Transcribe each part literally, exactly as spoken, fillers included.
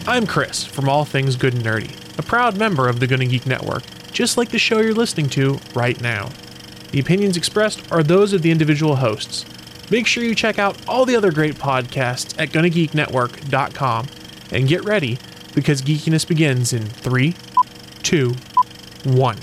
I'm Chris from All Things Good and Nerdy, a proud member of the Good and Geek Network, just like the show you're listening to right now. The opinions expressed are those of the individual hosts. Make sure you check out all the other great podcasts at gonna geek network dot com and get ready because geekiness begins in three, two, one.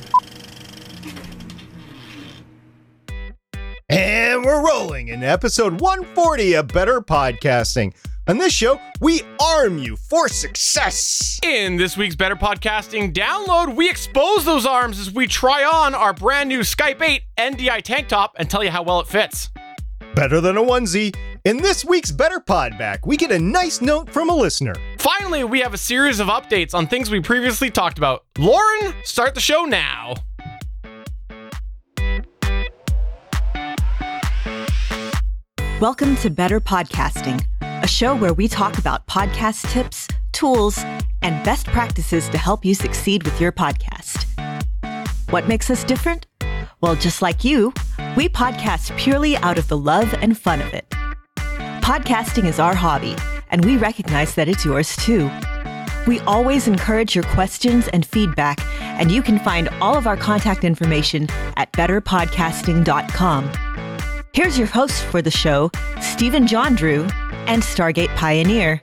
And we're rolling in episode one forty of Better Podcasting. On this show, we arm you for success. In this week's Better Podcasting download, we expose those arms as we try on our brand new Skype eight N D I tank top and tell you how well it fits. Better than a onesie. In this week's Better Pod Back, we get a nice note from a listener. Finally, we have a series of updates on things we previously talked about. Lauren, start the show now. Welcome to Better Podcasting, a show where we talk about podcast tips, tools, and best practices to help you succeed with your podcast. What makes us different? Well, just like you, we podcast purely out of the love and fun of it. Podcasting is our hobby, and we recognize that it's yours too. We always encourage your questions and feedback, and you can find all of our contact information at better podcasting dot com. Here's your host for the show, Stephen John Drew and Stargate Pioneer.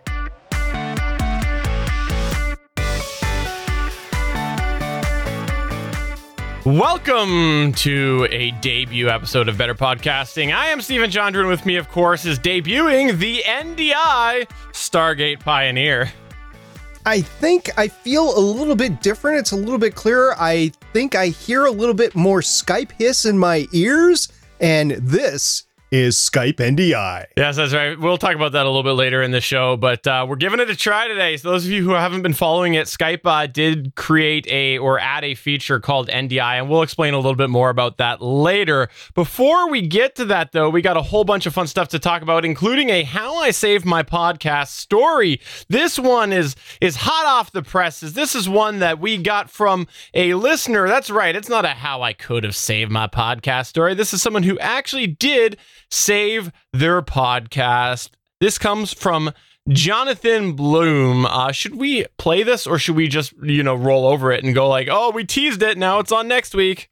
Welcome to a debut episode of Better Podcasting. I am Stephen John Drew, and with me, of course, is debuting the N D I Stargate Pioneer. I think I feel a little bit different. It's a little bit clearer. I think I hear a little bit more Skype hiss in my ears. And this is Skype N D I. Yes, that's right. We'll talk about that a little bit later in the show, but uh, we're giving it a try today. So those of you who haven't been following it, Skype uh, did create a or add a feature called N D I, and we'll explain a little bit more about that later. Before we get to that, though, we got a whole bunch of fun stuff to talk about, including a How I Saved My Podcast story. This one is is hot off the presses. This is one that we got from a listener. That's right. It's not a How I Could Have Saved My Podcast story. This is someone who actually did save their podcast. This comes from Jonathan Bloom. Uh, should we play this, or should we just, you know, roll over it and go like, oh, we teased it, now it's on next week?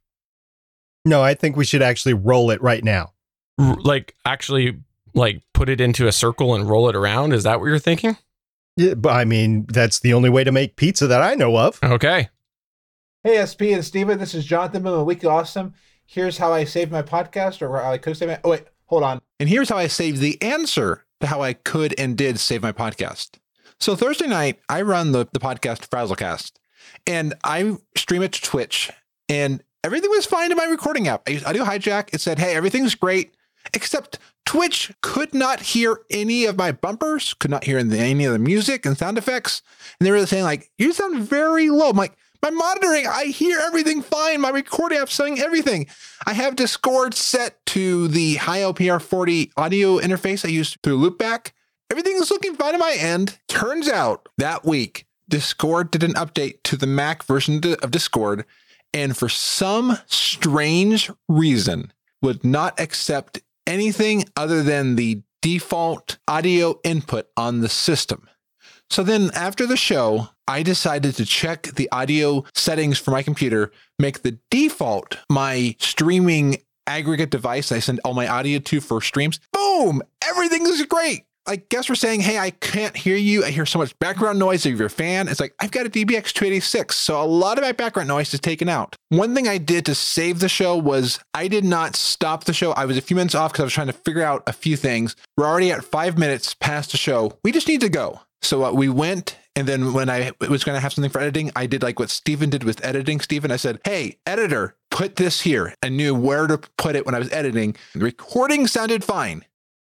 No, I think we should actually roll it right now. R- like, actually, like, put it into a circle and roll it around? Is that what you're thinking? Yeah, but I mean, that's the only way to make pizza that I know of. Okay. Hey, S P and Steven, this is Jonathan Bloom of Weekly Awesome. Here's how I saved my podcast, or how I could save my... Oh, wait. Hold on. And here's how I saved the answer to how I could and did save my podcast. So Thursday night, I run the, the podcast Frazzlecast, and I stream it to Twitch, and everything was fine in my recording app. I, I do hijack. It said, hey, everything's great, except Twitch could not hear any of my bumpers, could not hear any of the music and sound effects. And they were saying, like, you sound very low. I'm like, my monitoring, I hear everything fine. My recording app's saying everything. I have Discord set to the high L P R forty audio interface I use through Loopback. Everything is looking fine on my end. Turns out that week, Discord did an update to the Mac version of Discord, and for some strange reason, would not accept anything other than the default audio input on the system. So then after the show, I decided to check the audio settings for my computer, make the default my streaming aggregate device I send all my audio to for streams. Boom! Everything is great. Like, guests were saying, hey, I can't hear you. I hear so much background noise of your fan. It's like, I've got a D B X two eighty-six, so a lot of my background noise is taken out. One thing I did to save the show was I did not stop the show. I was a few minutes off because I was trying to figure out a few things. We're already at five minutes past the show. We just need to go. So uh, we went, and then when I was going to have something for editing, I did like what Steven did with editing. Steven, I said, hey, editor, put this here. I knew where to put it when I was editing. The recording sounded fine.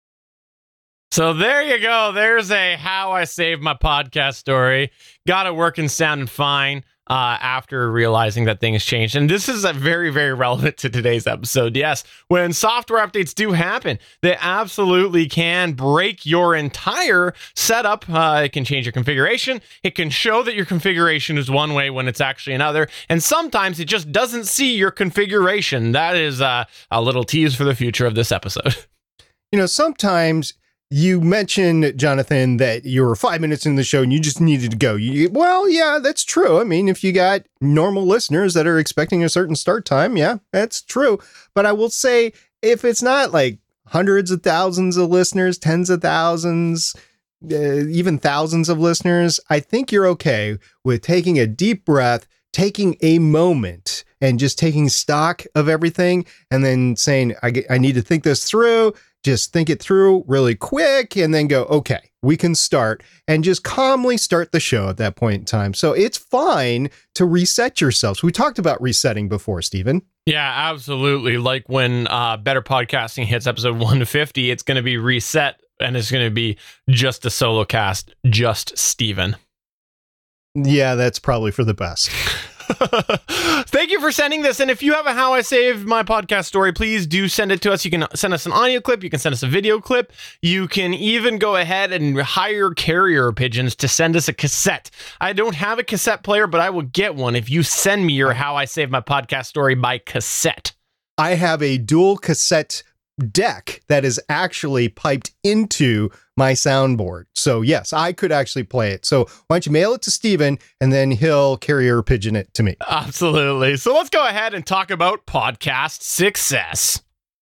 So there you go. There's a How I Saved My Podcast story. Got it working, sounding fine. Uh, after realizing that things changed. And this is a very, very relevant to today's episode. Yes, when software updates do happen, they absolutely can break your entire setup. Uh, it can change your configuration. It can show that your configuration is one way when it's actually another. And sometimes it just doesn't see your configuration. That is uh, a little tease for the future of this episode. You know, sometimes You mentioned, Jonathan, that you were five minutes in the show and you just needed to go. You, well, yeah, that's true. I mean, if you got normal listeners that are expecting a certain start time, yeah, that's true. But I will say, if it's not like hundreds of thousands of listeners, tens of thousands, uh, even thousands of listeners, I think you're okay with taking a deep breath, taking a moment and just taking stock of everything and then saying, I, get, I need to think this through. Just think it through really quick and then go, okay, we can start, and just calmly start the show at that point in time. So it's fine to reset yourselves. We talked about resetting before, Stephen. Yeah, absolutely. Like when uh, Better Podcasting hits episode one fifty, it's going to be reset and it's going to be just a solo cast, just Stephen. Yeah, that's probably for the best. Thank you for sending this. And if you have a How I Saved My Podcast story, please do send it to us. You can send us an audio clip. You can send us a video clip. You can even go ahead and hire carrier pigeons to send us a cassette. I don't have a cassette player, but I will get one if you send me your How I Saved My Podcast story by cassette. I have a dual cassette deck that is actually piped into my soundboard. So yes, I could actually play it. So why don't you mail it to Steven and then he'll carrier pigeon it to me. Absolutely. So let's go ahead and talk about podcast success.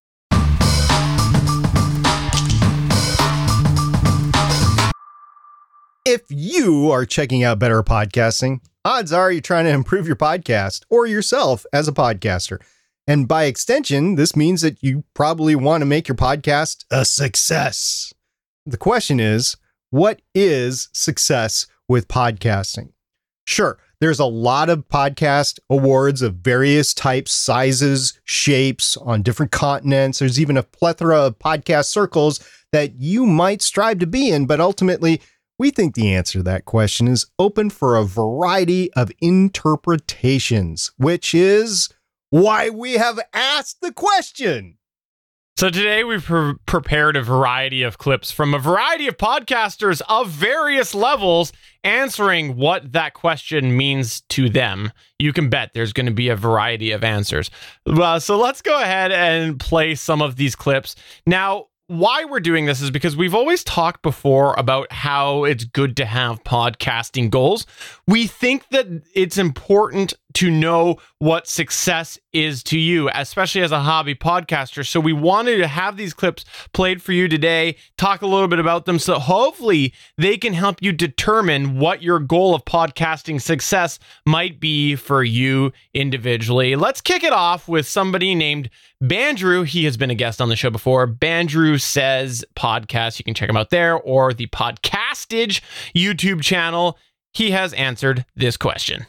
If you are checking out Better Podcasting, odds are you're trying to improve your podcast or yourself as a podcaster. And by extension, this means that you probably want to make your podcast a success. The question is, what is success with podcasting? Sure, there's a lot of podcast awards of various types, sizes, shapes on different continents. There's even a plethora of podcast circles that you might strive to be in, but ultimately, we think the answer to that question is open for a variety of interpretations, which is why we have asked the question. So today we've pre- prepared a variety of clips from a variety of podcasters of various levels answering what that question means to them. You can bet there's going to be a variety of answers. Uh, so let's go ahead and play some of these clips. Now, why we're doing this is because we've always talked before about how it's good to have podcasting goals. We think that it's important to know what success is to you, especially as a hobby podcaster. So we wanted to have these clips played for you today, talk a little bit about them, so hopefully they can help you determine what your goal of podcasting success might be for you individually. Let's kick it off with somebody named Bandrew. He has been a guest on the show before. Bandrew Says Podcast. You can check him out there, or the Podcastage YouTube channel. He has answered this question.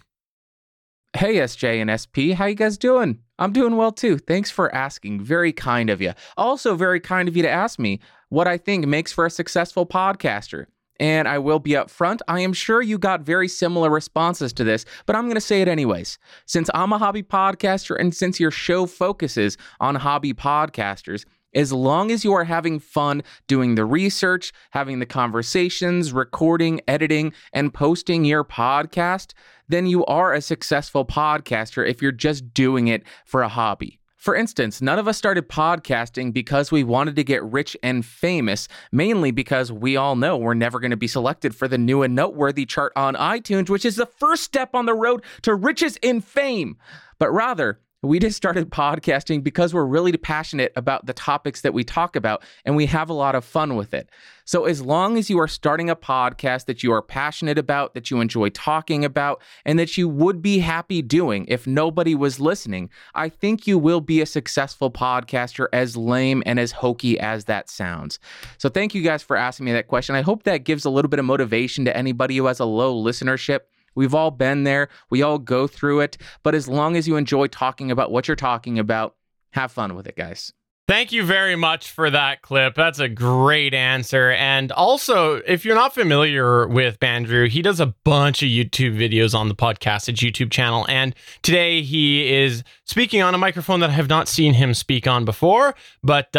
Hey, S J and S P, how you guys doing? I'm doing well too. Thanks for asking. Very kind of you. Also very kind of you to ask me what I think makes for a successful podcaster. And I will be upfront, I am sure you got very similar responses to this, but I'm going to say it anyways. Since I'm a hobby podcaster and since your show focuses on hobby podcasters, as long as you are having fun doing the research, having the conversations, recording, editing, and posting your podcast, then you are a successful podcaster if you're just doing it for a hobby. For instance, none of us started podcasting because we wanted to get rich and famous, mainly because we all know we're never going to be selected for the new and noteworthy chart on iTunes, which is the first step on the road to riches and fame. But rather, we just started podcasting because we're really passionate about the topics that we talk about, and we have a lot of fun with it. So as long as you are starting a podcast that you are passionate about, that you enjoy talking about, and that you would be happy doing if nobody was listening, I think you will be a successful podcaster, as lame and as hokey as that sounds. So thank you guys for asking me that question. I hope that gives a little bit of motivation to anybody who has a low listenership. We've all been there. We all go through it. But as long as you enjoy talking about what you're talking about, have fun with it, guys. Thank you very much for that clip. That's a great answer. And also, if you're not familiar with Bandrew, he does a bunch of YouTube videos on the Podcastage YouTube channel. And today he is speaking on a microphone that I have not seen him speak on before. But uh,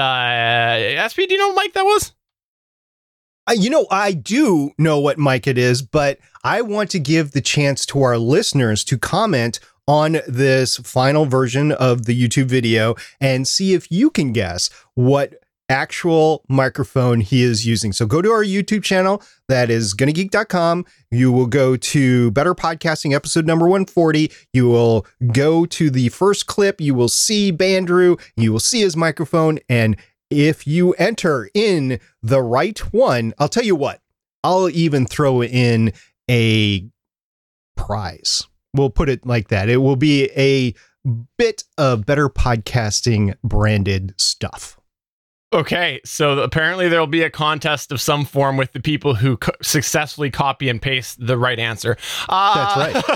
S P, do you know what mic that was? Uh, you know, I do know what mic it is, but I want to give the chance to our listeners to comment on this final version of the YouTube video and see if you can guess what actual microphone he is using. So go to our YouTube channel. That is gonna geek dot com. You will go to Better Podcasting episode number one forty. You will go to the first clip. You will see Bandrew. You will see his microphone. And if you enter in the right one, I'll tell you what, I'll even throw in a prize. We'll put it like that. It will be a bit of Better Podcasting branded stuff. Okay, so apparently there'll be a contest of some form with the people who co- successfully copy and paste the right answer. Uh, That's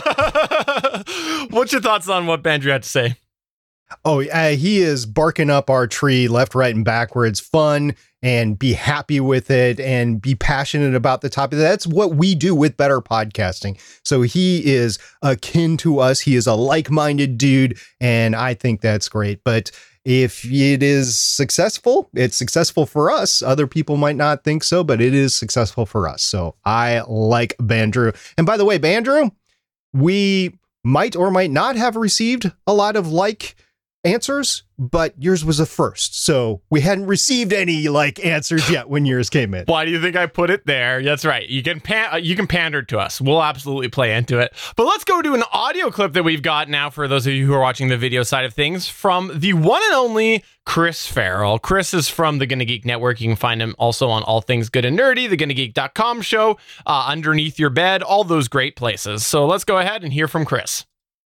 right. What's your thoughts on what Bandrew had to say? Oh, uh, he is barking up our tree left, right, and backwards. Fun and be happy with it and be passionate about the topic. That's what we do with Better Podcasting. So he is akin to us. He is a like-minded dude, and I think that's great. But if it is successful, it's successful for us. Other people might not think so, but it is successful for us. So I like Bandrew. And by the way, Bandrew, we might or might not have received a lot of like answers, but yours was a first. So we hadn't received any like answers yet when yours came in. Why do you think I put it there? That's right. You can pan- you can pander to us. We'll absolutely play into it. But let's go to an audio clip that we've got now for those of you who are watching the video side of things from the one and only Chris Farrell. Chris is from the Gonna Geek Network. You can find him also on All Things Good and Nerdy, the gonna geek dot com show, uh, Underneath Your Bed, all those great places. So let's go ahead and hear from Chris.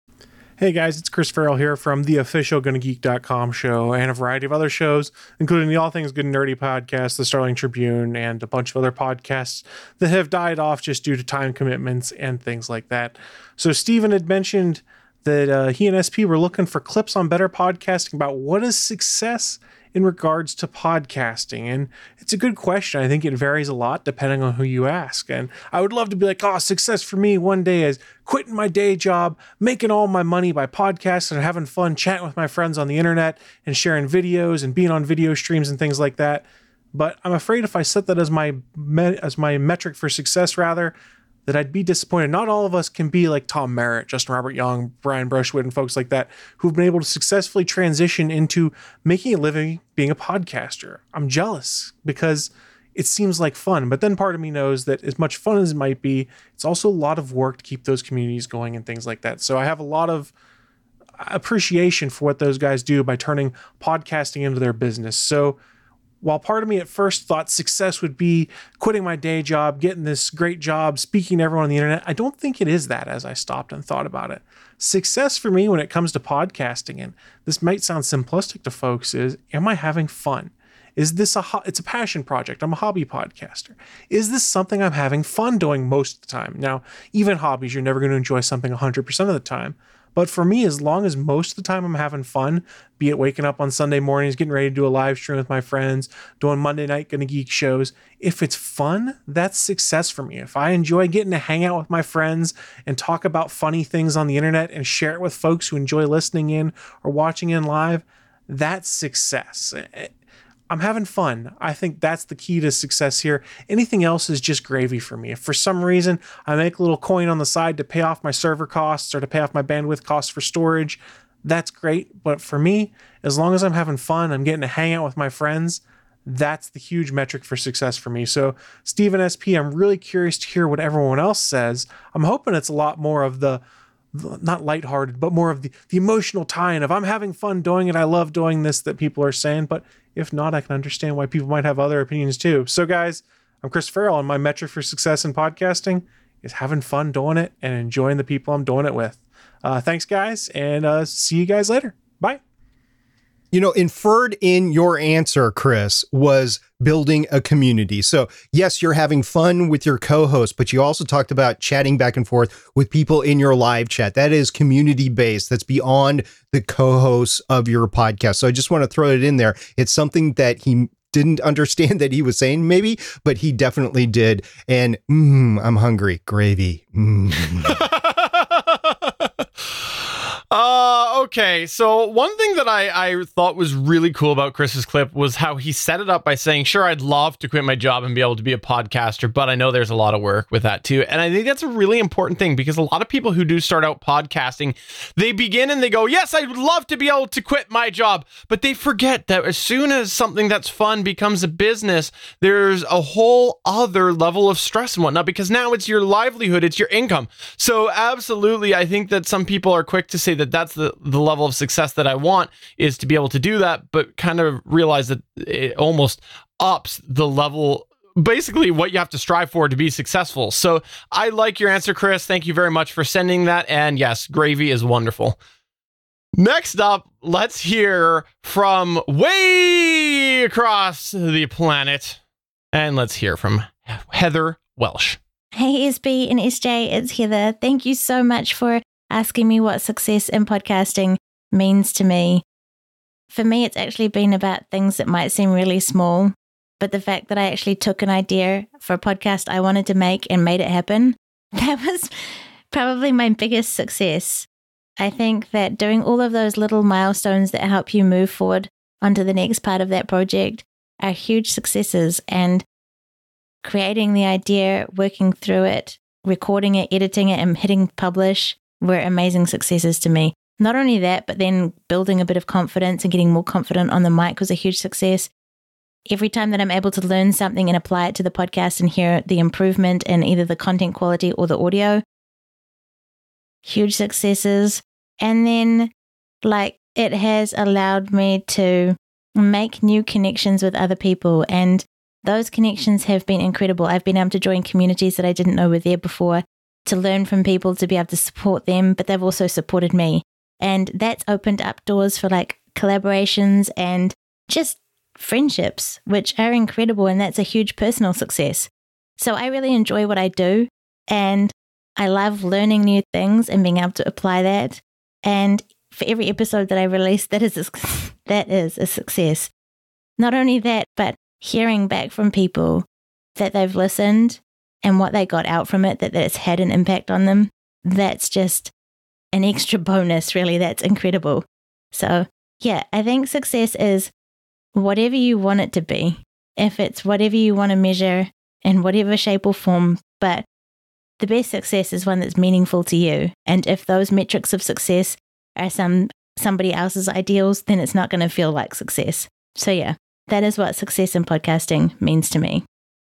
Hey guys, it's Chris Farrell here from the official gonna geek dot com show and a variety of other shows, including the All Things Good and Nerdy podcast, the Starling Tribune, and a bunch of other podcasts that have died off just due to time commitments and things like that. So Steven had mentioned that uh, he and S P were looking for clips on Better Podcasting about what is success in regards to podcasting. And it's a good question. I think it varies a lot depending on who you ask. And I would love to be like, oh, success for me one day is quitting my day job, making all my money by podcasting and having fun chatting with my friends on the internet and sharing videos and being on video streams and things like that. But I'm afraid if I set that as my me- as my metric for success, rather, that I'd be disappointed. Not all of us can be like Tom Merritt, Justin Robert Young, Brian Brushwood, and folks like that who've been able to successfully transition into making a living being a podcaster. I'm jealous because it seems like fun, but then part of me knows that as much fun as it might be, it's also a lot of work to keep those communities going and things like that. So I have a lot of appreciation for what those guys do by turning podcasting into their business. So while part of me at first thought success would be quitting my day job, getting this great job, speaking to everyone on the internet, I don't think it is that as I stopped and thought about it. Success for me when it comes to podcasting, and this might sound simplistic to folks, is am I having fun? Is this a, ho- it's a passion project. I'm a hobby podcaster. Is this something I'm having fun doing most of the time? Now, even hobbies, you're never going to enjoy something one hundred percent of the time. But for me, as long as most of the time I'm having fun, be it waking up on Sunday mornings, getting ready to do a live stream with my friends, doing Monday night Gonna Geek shows, if it's fun, that's success for me. If I enjoy getting to hang out with my friends and talk about funny things on the internet and share it with folks who enjoy listening in or watching in live, that's success. I'm having fun. I think that's the key to success here. Anything else is just gravy for me. If for some reason I make a little coin on the side to pay off my server costs or to pay off my bandwidth costs for storage, that's great. But for me, as long as I'm having fun, I'm getting to hang out with my friends, that's the huge metric for success for me. So Steven S P, I'm really curious to hear what everyone else says. I'm hoping it's a lot more of the not lighthearted, but more of the, the emotional tie-in of I'm having fun doing it. I love doing this that people are saying, but if not, I can understand why people might have other opinions too. So guys, I'm Chris Farrell, and my metric for success in podcasting is having fun doing it and enjoying the people I'm doing it with. Uh, thanks guys, and uh, see you guys later. Bye. You know, inferred in your answer, Chris, was building a community. So yes, you're having fun with your co-host, but you also talked about chatting back and forth with people in your live chat. That is community based. That's beyond the co-hosts of your podcast. So I just want to throw it in there. It's something that he didn't understand that he was saying maybe, but he definitely did. And mm, I'm hungry. Gravy. Mm. uh, Okay, so one thing that I, I thought was really cool about Chris's clip was how he set it up by saying, sure, I'd love to quit my job and be able to be a podcaster, but I know there's a lot of work with that too. And I think that's a really important thing because a lot of people who do start out podcasting, they begin and they go, yes, I'd love to be able to quit my job. But they forget that as soon as something that's fun becomes a business, there's a whole other level of stress and whatnot because now it's your livelihood, it's your income. So absolutely, I think that some people are quick to say that that's the, the level of success that I want is to be able to do that, but kind of realize that it almost ups the level, basically what you have to strive for to be successful. So I like your answer, Chris. Thank you very much for sending that. And yes, gravy is wonderful. Next up, let's hear from way across the planet. And let's hear from Heather Welsh. Hey, S B and S J, it's Heather. Thank you so much for asking me what success in podcasting means to me. For me, it's actually been about things that might seem really small, but the fact that I actually took an idea for a podcast I wanted to make and made it happen, that was probably my biggest success. I think that doing all of those little milestones that help you move forward onto the next part of that project are huge successes, and creating the idea, working through it, recording it, editing it, and hitting publish were amazing successes to me. Not only that, but then building a bit of confidence and getting more confident on the mic was a huge success. Every time that I'm able to learn something and apply it to the podcast and hear the improvement in either the content quality or the audio, huge successes. And then, like, it has allowed me to make new connections with other people, and those connections have been incredible. I've been able to join communities that I didn't know were there before, to learn from people, to be able to support them, but they've also supported me. And that's opened up doors for like collaborations and just friendships, which are incredible. And that's a huge personal success. So I really enjoy what I do, and I love learning new things and being able to apply that. And for every episode that I release, that is a, that is a success. Not only that, but hearing back from people that they've listened and what they got out from it, that, that it's had an impact on them, that's just an extra bonus, really. That's incredible. So, yeah, I think success is whatever you want it to be. If it's whatever you want to measure in whatever shape or form, but the best success is one that's meaningful to you. And if those metrics of success are some somebody else's ideals, then it's not going to feel like success. So, yeah, that is what success in podcasting means to me.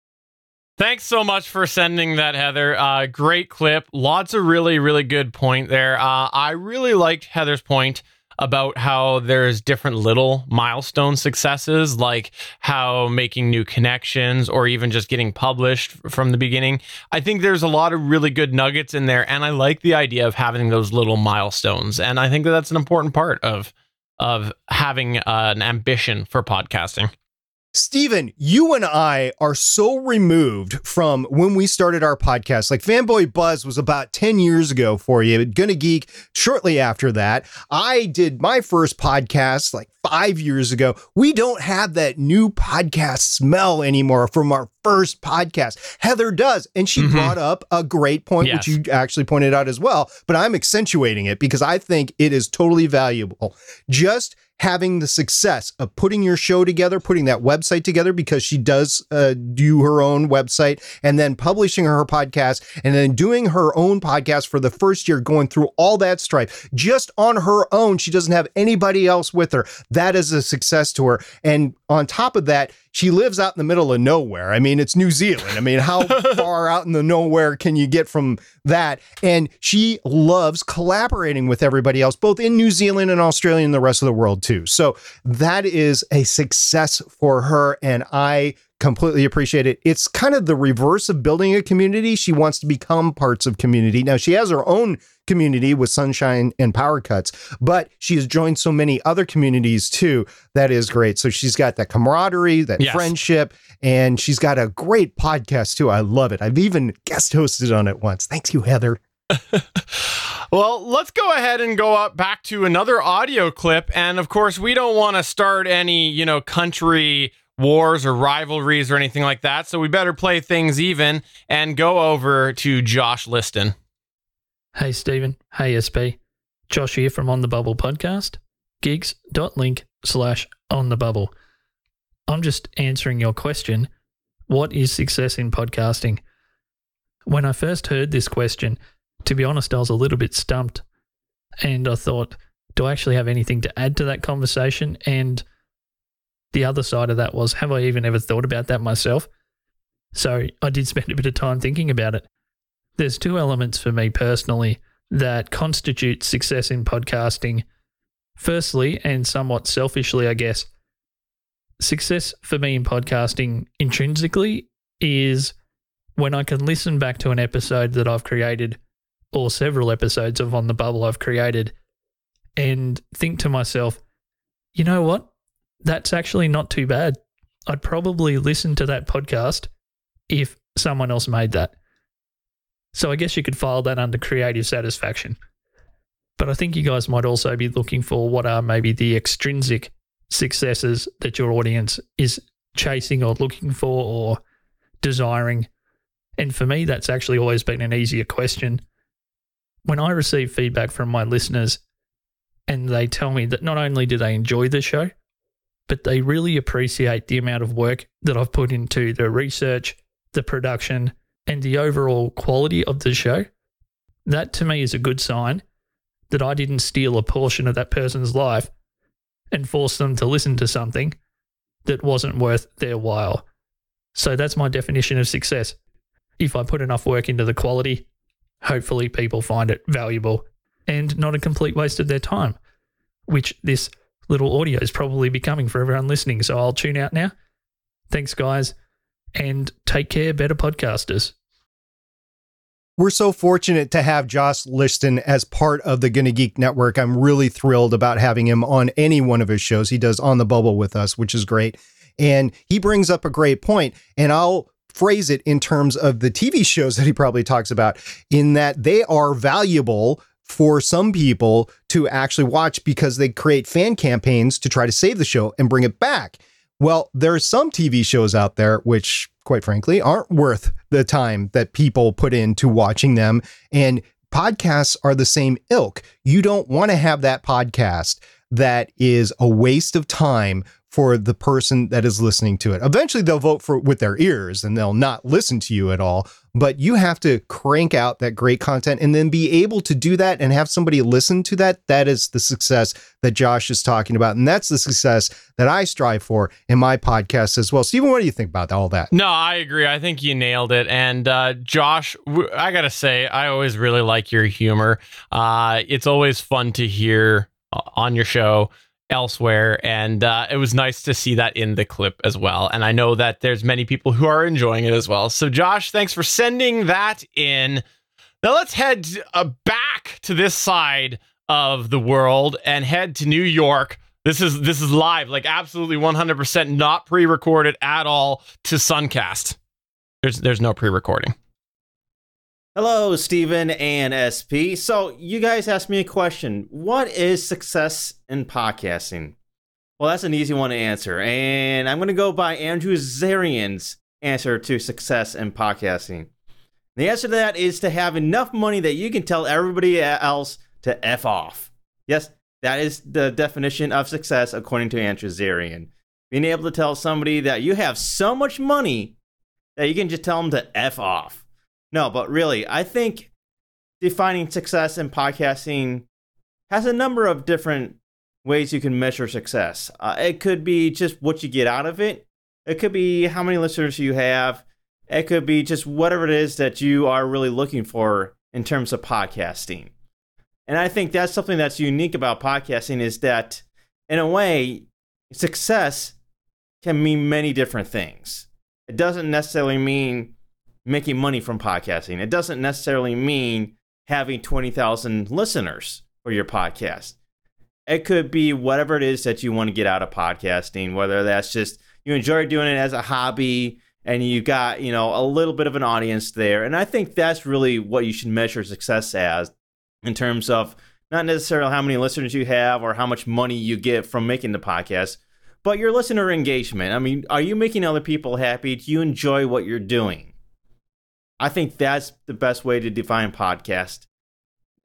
Thanks so much for sending that, Heather. Uh, great clip. Lots of really, really good point there. Uh, I really liked Heather's point about how there's different little milestone successes, like how making new connections or even just getting published from the beginning. I think there's a lot of really good nuggets in there, and I like the idea of having those little milestones. And I think that that's an important part of, of having uh, an ambition for podcasting. Steven, you and I are so removed from when we started our podcast. Like Fanboy Buzz was about ten years ago for you. Gonna Geek shortly after that. I did my first podcast like five years ago. We don't have that new podcast smell anymore from our first podcast. Heather does. And she mm-hmm. brought up a great point, yes. which you actually pointed out as well. But I'm accentuating it because I think it is totally valuable. Just having the success of putting your show together, putting that website together, because she does uh, do her own website, and then publishing her podcast, and then doing her own podcast for the first year, going through all that strife just on her own. She doesn't have anybody else with her. That is a success to her. And on top of that, she lives out in the middle of nowhere. I mean, it's New Zealand. I mean, how far out in the nowhere can you get from that? And she loves collaborating with everybody else, both in New Zealand and Australia and the rest of the world too. So that is a success for her, and I completely appreciate it. It's kind of the reverse of building a community. She wants to become parts of community. Now, she has her own community with Sunshine and Power Cuts, but she has joined so many other communities too. That is great. So she's got that camaraderie, that yes. friendship, and she's got a great podcast too. I love it. I've even guest hosted on it once. Thanks you, Heather. Well, let's go ahead and go up back to another audio clip. And of course, we don't want to start any, you know, country wars or rivalries or anything like that. So we better play things even and go over to Josh Liston. Hey, Stephen. Hey, S B. Josh here from On the Bubble podcast, gigs.link slash on the bubble. I'm just answering your question, what is success in podcasting? When I first heard this question, to be honest, I was a little bit stumped, and I thought, do I actually have anything to add to that conversation? And the other side of that was, have I even ever thought about that myself? So I did spend a bit of time thinking about it. There's two elements for me personally that constitute success in podcasting. Firstly, and somewhat selfishly, I guess, success for me in podcasting intrinsically is when I can listen back to an episode that I've created or several episodes of On the Bubble I've created and think to myself, you know what? That's actually not too bad. I'd probably listen to that podcast if someone else made that. So I guess you could file that under creative satisfaction. But I think you guys might also be looking for what are maybe the extrinsic successes that your audience is chasing or looking for or desiring. And for me, that's actually always been an easier question. When I receive feedback from my listeners and they tell me that not only do they enjoy the show, but they really appreciate the amount of work that I've put into the research, the production, and the overall quality of the show, that to me is a good sign that I didn't steal a portion of that person's life and force them to listen to something that wasn't worth their while. So that's my definition of success. If I put enough work into the quality, hopefully people find it valuable and not a complete waste of their time, which this little audio is probably becoming for everyone listening. So I'll tune out now. Thanks, guys, and take care, better podcasters. We're so fortunate to have Josh Liston as part of the Gonna Geek Network. I'm really thrilled about having him on any one of his shows. He does On the Bubble with us, which is great. And he brings up a great point, and I'll phrase it in terms of the T V shows that he probably talks about, in that they are valuable for some people to actually watch because they create fan campaigns to try to save the show and bring it back. Well, there are some T V shows out there which, quite frankly, aren't worth the time that people put into watching them. And podcasts are the same ilk. You don't want to have that podcast that is a waste of time for the person that is listening to it. Eventually they'll vote for with their ears and they'll not listen to you at all. But you have to crank out that great content and then be able to do that and have somebody listen to that. That is the success that Josh is talking about. And that's the success that I strive for in my podcast as well. Stephen, what do you think about all that? No, I agree. I think you nailed it. And uh, Josh, w- I got to say, I always really like your humor. Uh, it's always fun to hear on your show elsewhere, and uh, it was nice to see that in the clip as well. And I know that there's many people who are enjoying it as well. So Josh, thanks for sending that in. Now let's head uh, back to this side of the world and head to New York. This is this is live, like absolutely one hundred percent not pre-recorded at all, to Suncast. There's there's no pre-recording. Hello, Stephen and S P. So you guys asked me a question. What is success in podcasting? Well, that's an easy one to answer. And I'm going to go by Andrew Zarian's answer to success in podcasting. The answer to that is to have enough money that you can tell everybody else to F off. Yes, that is the definition of success according to Andrew Zarian. Being able to tell somebody that you have so much money that you can just tell them to F off. No, but really, I think defining success in podcasting has a number of different ways you can measure success. Uh, it could be just what you get out of it. It could be how many listeners you have. It could be just whatever it is that you are really looking for in terms of podcasting. And I think that's something that's unique about podcasting, is that, in a way, success can mean many different things. It doesn't necessarily mean making money from podcasting. It doesn't necessarily mean having twenty thousand listeners for your podcast. It could be whatever it is that you want to get out of podcasting, whether that's just you enjoy doing it as a hobby and you got, you know, a little bit of an audience there. And I think that's really what you should measure success as, in terms of not necessarily how many listeners you have or how much money you get from making the podcast, but your listener engagement. I mean, are you making other people happy? Do you enjoy what you're doing? I think that's the best way to define podcast.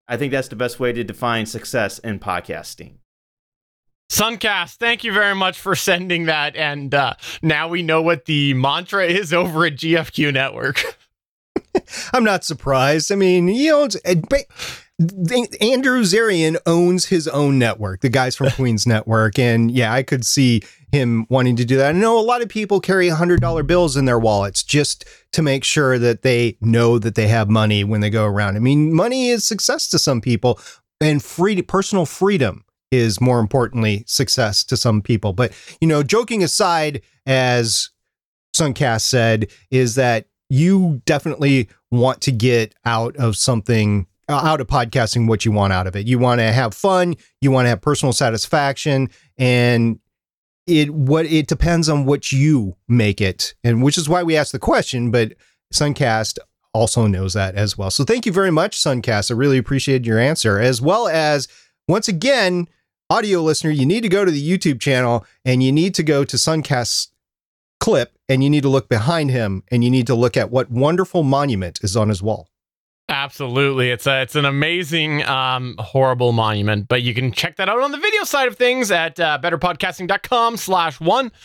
I think that's the best way to define success in podcasting. Suncast, thank you very much for sending that. And uh, now we know what the mantra is over at G F Q Network. I'm not surprised. I mean, you know, it's, it, Andrew Zarian owns his own network, the guys from Queen's Network. And yeah, I could see him wanting to do that. I know a lot of people carry one hundred dollar bills in their wallets just to make sure that they know that they have money when they go around. I mean, money is success to some people, and free personal freedom is more importantly success to some people. But, you know, joking aside, as Suncast said, is that you definitely want to get out of something, out of podcasting, what you want out of it. You want to have fun. You want to have personal satisfaction, and it, what it depends on what you make it. And which is why we asked the question, but Suncast also knows that as well. So thank you very much, Suncast. I really appreciated your answer, as well as, once again, audio listener, you need to go to the YouTube channel and you need to go to Suncast's clip and you need to look behind him and you need to look at what wonderful monument is on his wall. Absolutely. It's a, it's an amazing, um, horrible monument, but you can check that out on the video side of things at uh, betterpodcasting.com slash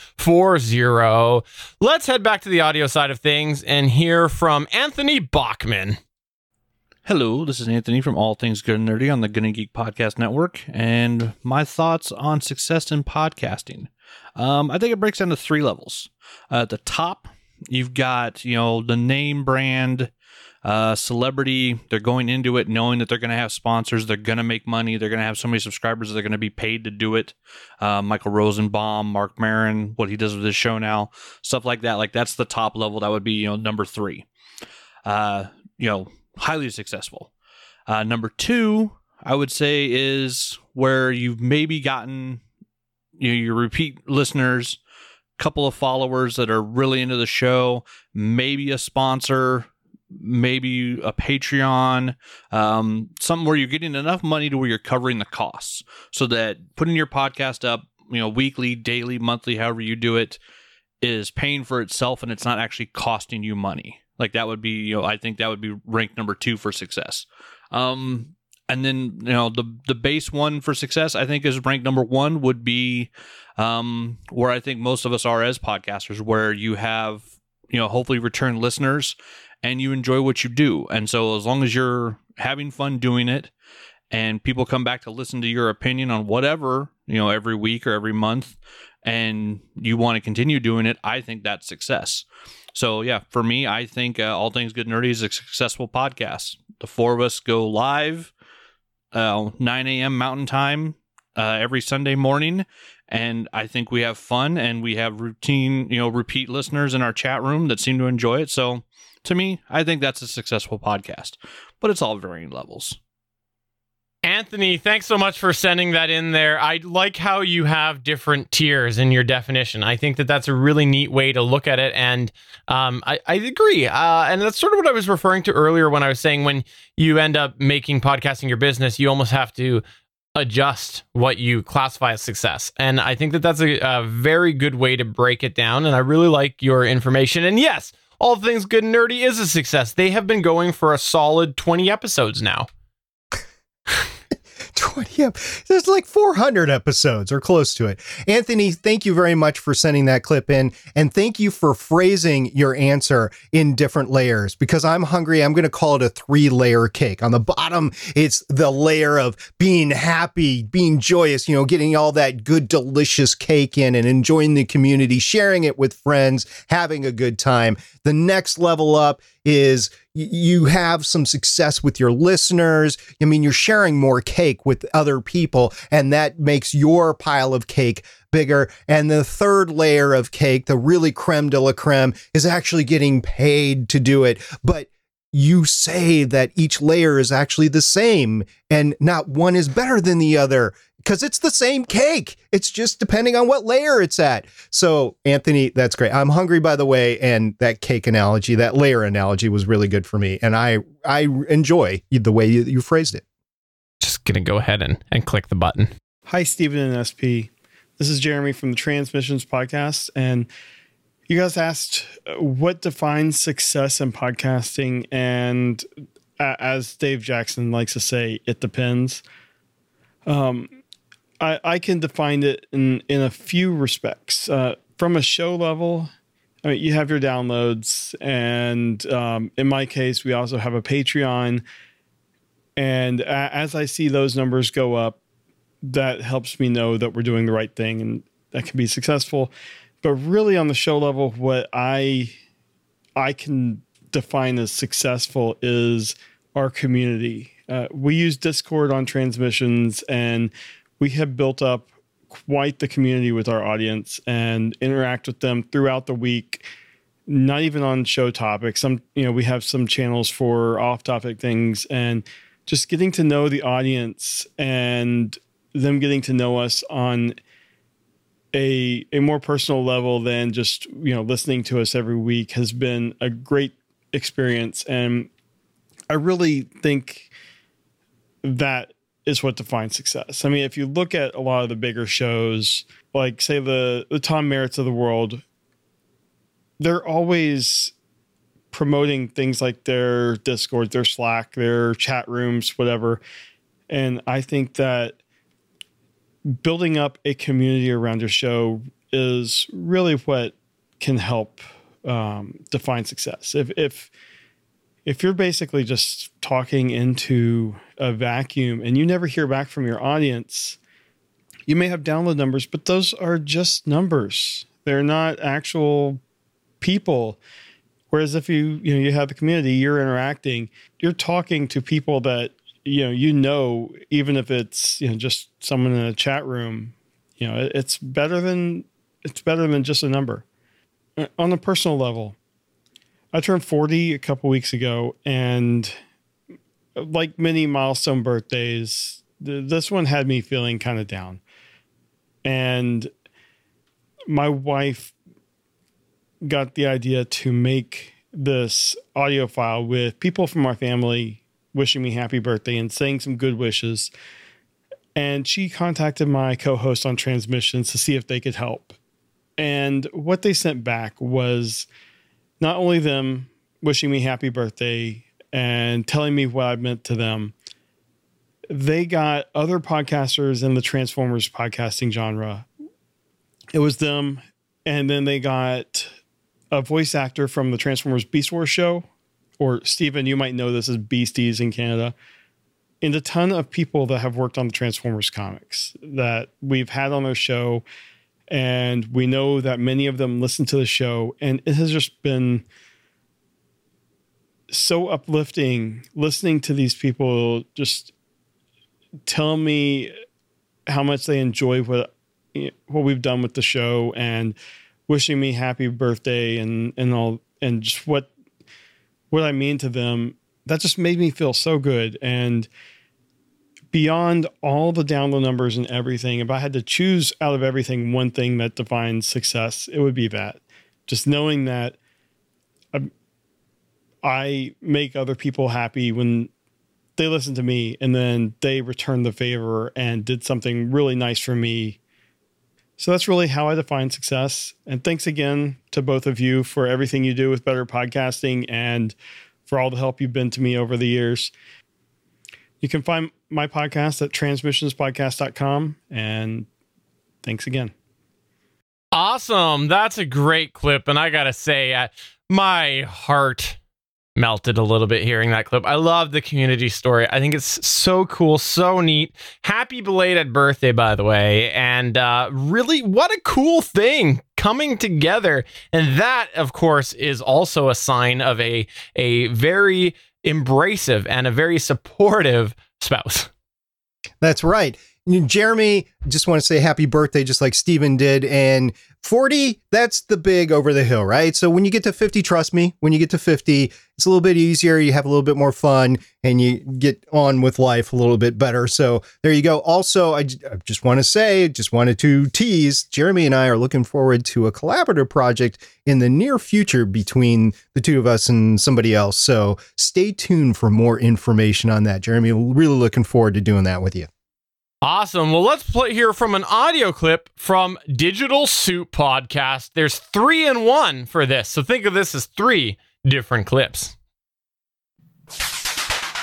140. Let's head back to the audio side of things and hear from Anthony Bachman. Hello, this is Anthony from All Things Good and Nerdy on the Gonna Geek Podcast Network, and my thoughts on success in podcasting. Um, I think it breaks down to three levels. Uh, at the top, you've got, you know, the name brand, uh, celebrity. They're going into it knowing that they're going to have sponsors, they're going to make money, they're going to have so many subscribers, they're going to be paid to do it. Uh, Michael Rosenbaum, Mark Maron, what he does with his show now, stuff like that. Like, that's the top level. That would be, you know, number three. Uh, you know, highly successful. Uh, number two, I would say, is where you've maybe gotten, you know, your repeat listeners, couple of followers that are really into the show, maybe a sponsor, maybe a Patreon, um, something where you're getting enough money to where you're covering the costs, so that putting your podcast up, you know, weekly, daily, monthly, however you do it, is paying for itself and it's not actually costing you money. Like, that would be, you know, I think that would be ranked number two for success. Um, and then, you know, the the base one for success, I think, is ranked number one would be um, where I think most of us are as podcasters, where you have, you know, hopefully return listeners and you enjoy what you do. And so as long as you're having fun doing it and people come back to listen to your opinion on whatever, you know, every week or every month, and you want to continue doing it, I think that's success. So yeah, for me, I think uh, All Things Good and Nerdy is a successful podcast. The four of us go live uh, nine a.m. Mountain Time uh, every Sunday morning, and I think we have fun, and we have routine, you know, repeat listeners in our chat room that seem to enjoy it. So to me, I think that's a successful podcast, but it's all varying levels. Anthony, thanks so much for sending that in there. I like how you have different tiers in your definition. I think that that's a really neat way to look at it. And um, I, I agree. Uh, and that's sort of what I was referring to earlier when I was saying when you end up making podcasting your business, you almost have to adjust what you classify as success. And I think that that's a, a very good way to break it down. And I really like your information. And yes, All Things Good and Nerdy is a success. They have been going for a solid twenty episodes now. twenty There's like four hundred episodes or close to it. Anthony, thank you very much for sending that clip in. And thank you for phrasing your answer in different layers, because I'm hungry. I'm going to call it a three layer cake. On the bottom, it's the layer of being happy, being joyous, you know, getting all that good, delicious cake in and enjoying the community, sharing it with friends, having a good time. The next level up is you have some success with your listeners. I mean, you're sharing more cake with other people, and that makes your pile of cake bigger. And the third layer of cake, the really creme de la creme, is actually getting paid to do it. But you say that each layer is actually the same and not one is better than the other, because it's the same cake. It's just depending on what layer it's at. So, Anthony, that's great. I'm hungry, by the way, and that cake analogy, that layer analogy was really good for me. And I I enjoy the way you, you phrased it. Just going to go ahead and, and click the button. Hi, Stephen and S P. This is Jeremy from the Transmissions Podcast. And you guys asked what defines success in podcasting. And as Dave Jackson likes to say, it depends. Um, I, I can define it in, in a few respects. Uh, from a show level, I mean, you have your downloads, and um, in my case, we also have a Patreon. And a- as I see those numbers go up, that helps me know that we're doing the right thing and that can be successful. But really, on the show level, what I I can define as successful is our community. Uh, we use Discord on transmissions, and we have built up quite the community with our audience and interact with them throughout the week. Not even on show topics. Some, you know, we have some channels for off-topic things, and just getting to know the audience and them getting to know us on a a more personal level than just, you know, listening to us every week has been a great experience. And I really think that is what defines success. I mean, if you look at a lot of the bigger shows, like say the, the Tom Merritts of the world, they're always promoting things like their Discord, their Slack, their chat rooms, whatever. And I think that building up a community around your show is really what can help um, define success. If, if, if you're basically just talking into a vacuum and you never hear back from your audience, you may have download numbers, but those are just numbers. They're not actual people. Whereas if you, you know, you have the community, you're interacting, you're talking to people that, you know, you know, even if it's, you know, just someone in a chat room, you know, it's better than, it's better than just a number. On a personal level, I turned forty a couple weeks ago, and like many milestone birthdays, th- this one had me feeling kind of down. And my wife got the idea to make this audio file with people from our family wishing me happy birthday and saying some good wishes. And she contacted my co-host on Transmissions to see if they could help. And what they sent back was not only them wishing me happy birthday and telling me what I meant to them, they got other podcasters in the Transformers podcasting genre. It was them. And then they got a voice actor from the Transformers Beast Wars show, or Steven, you might know this as Beasties in Canada, and a ton of people that have worked on the Transformers comics that we've had on their show. And we know that many of them listen to the show, and it has just been so uplifting listening to these people just tell me how much they enjoy what what we've done with the show and wishing me happy birthday and and all, and just what what I mean to them. That just made me feel so good. And beyond all the download numbers and everything, if I had to choose out of everything one thing that defines success, it would be that. Just knowing that I, I make other people happy when they listen to me, and then they return the favor and did something really nice for me. So that's really how I define success. And thanks again to both of you for everything you do with Better Podcasting and for all the help you've been to me over the years. You can find my podcast at transmissions podcast dot com, and thanks again. Awesome. That's a great clip. And I got to say, uh, my heart melted a little bit hearing that clip. I love the community story. I think it's so cool, so neat. Happy belated birthday, by the way. And uh, really, what a cool thing coming together. And that, of course, is also a sign of a, a very embracive and a very supportive spouse. That's right. Jeremy, just want to say happy birthday, just like Steven did. And forty, that's the big over the hill, right? So when you get to fifty, trust me, when you get to fifty, it's a little bit easier. You have a little bit more fun and you get on with life a little bit better. So there you go. Also, I, j- I just want to say, just wanted to tease, Jeremy and I are looking forward to a collaborative project in the near future between the two of us and somebody else. So stay tuned for more information on that. Jeremy, really looking forward to doing that with you. Awesome. Well, let's play here from an audio clip from Digital Soup Podcast. There's three in one for this. So think of this as three different clips.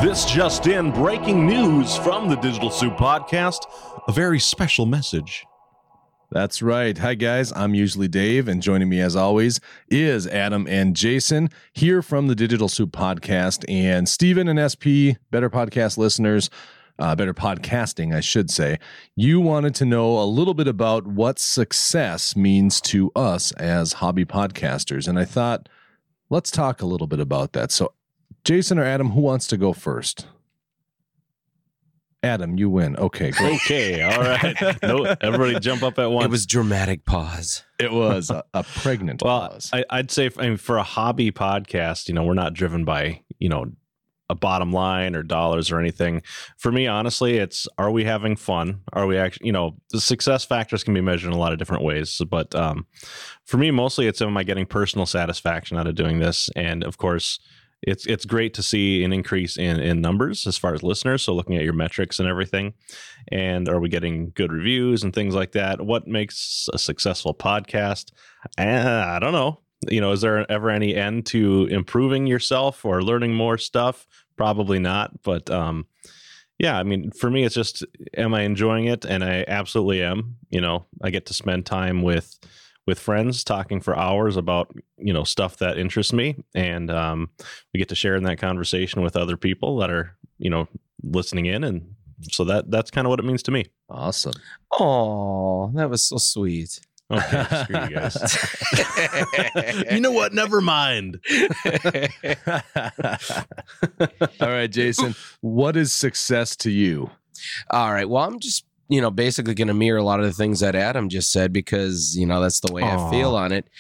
This just in, breaking news from the Digital Soup Podcast, a very special message. That's right. Hi, guys. I'm usually Dave, and joining me, as always, is Adam and Jason here from the Digital Soup Podcast. And Steven and S P, Better Podcast listeners, uh, Better Podcasting, I should say, you wanted to know a little bit about what success means to us as hobby podcasters. And I thought, let's talk a little bit about that. So, Jason or Adam, who wants to go first? Adam, you win. Okay, great. Okay, all right. No, everybody jump up at once. It was dramatic pause. It was a, a pregnant well, pause. I, I'd say I mean, for a hobby podcast, you know, we're not driven by, you know, a bottom line or dollars or anything. For me, honestly, it's, are we having fun? Are we actually, you know, the success factors can be measured in a lot of different ways. But um, for me, mostly it's, am I getting personal satisfaction out of doing this? And of course, It's it's great to see an increase in, in numbers as far as listeners. So looking at your metrics and everything, and are we getting good reviews and things like that? What makes a successful podcast? Uh, I don't know. You know, is there ever any end to improving yourself or learning more stuff? Probably not. But um, yeah, I mean, for me, it's just, am I enjoying it? And I absolutely am. You know, I get to spend time with with friends talking for hours about, you know, stuff that interests me. And um, we get to share in that conversation with other people that are, you know, listening in. And so that that's kind of what it means to me. Awesome. Oh, that was so sweet. Okay, screw you guys. You know what? Never mind. All right, Jason, what is success to you? All right. Well, I'm just, you know, basically going to mirror a lot of the things that Adam just said because, you know, that's the way Aww. I feel on it.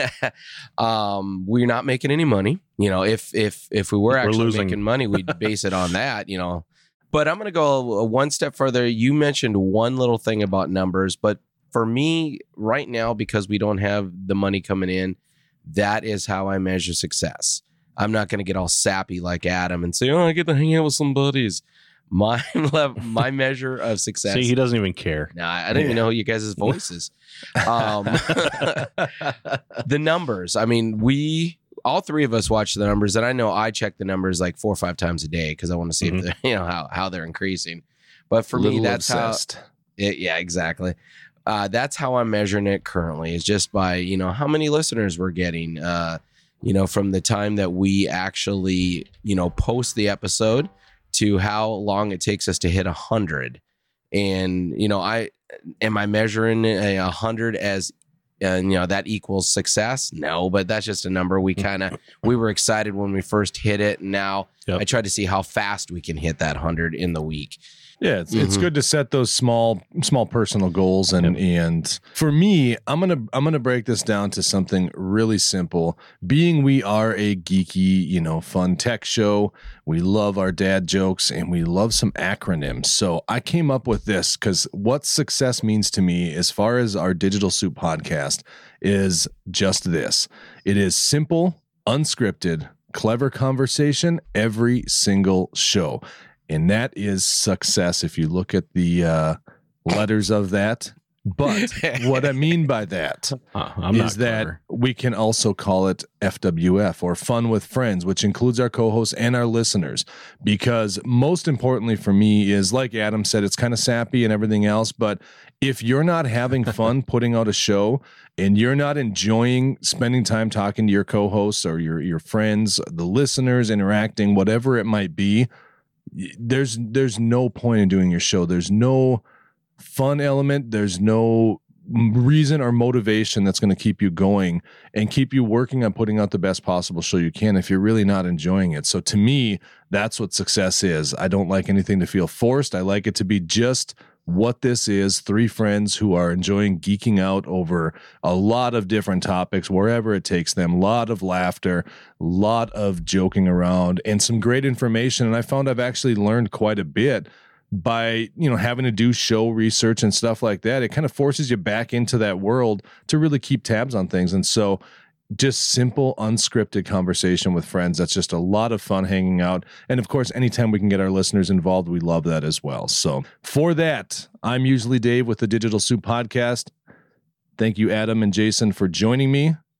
um, we're not making any money. You know, if if if we were We're actually losing. making money, we'd base it on that, you know. But I'm going to go one step further. You mentioned one little thing about numbers, but for me right now, because we don't have the money coming in, that is how I measure success. I'm not going to get all sappy like Adam and say, oh, I get to hang out with some buddies. My level, my measure of success. See, he doesn't even care. Nah, I don't even know you guys' voices. Um, the numbers. I mean, we all three of us watch the numbers, and I know I check the numbers like four or five times a day because I want to see Mhm. if they, you know how how they're increasing. But for me, Little that's obsessed. how. It, yeah, exactly. Uh, that's how I'm measuring it currently. Is just by, you know, how many listeners we're getting. Uh, you know, from the time that we actually, you know, post the episode to how long it takes us to hit a hundred. And, you know, I, am I measuring a a hundred as, and, you know, that equals success? No, but that's just a number. We kind of, we were excited when we first hit it. And now Yep. I try to see how fast we can hit that hundred in the week. Yeah, it's, it's Mhm. good to set those small small personal goals, and and for me, I'm gonna I'm gonna break this down to something really simple. Being we are a geeky, you know, fun tech show, we love our dad jokes and we love some acronyms. So I came up with this because what success means to me, as far as our Digital Soup podcast, is just this: it is simple, unscripted, clever conversation every single show. And that is success if you look at the uh, letters of that. But what I mean by that Uh, I'm not is that clever. we can also call it F W F, or Fun with Friends, which includes our co-hosts and our listeners. Because most importantly for me is, like Adam said, it's kind of sappy and everything else. But if you're not having fun putting out a show and you're not enjoying spending time talking to your co-hosts or your, your friends, the listeners, interacting, whatever it might be, there's there's no point in doing your show. There's no fun element. There's no reason or motivation that's going to keep you going and keep you working on putting out the best possible show you can if you're really not enjoying it. So to me, that's what success is. I don't like anything to feel forced. I like it to be just what this is: three friends who are enjoying geeking out over a lot of different topics, wherever it takes them. A lot of laughter, a lot of joking around, and some great information. And I found I've actually learned quite a bit by, you know, having to do show research and stuff like that. It kind of forces you back into that world to really keep tabs on things. And so just simple, unscripted conversation with friends. That's just a lot of fun hanging out. And of course, anytime we can get our listeners involved, we love that as well. So for that, I'm usually Dave with the Digital Soup Podcast. Thank you, Adam and Jason, for joining me.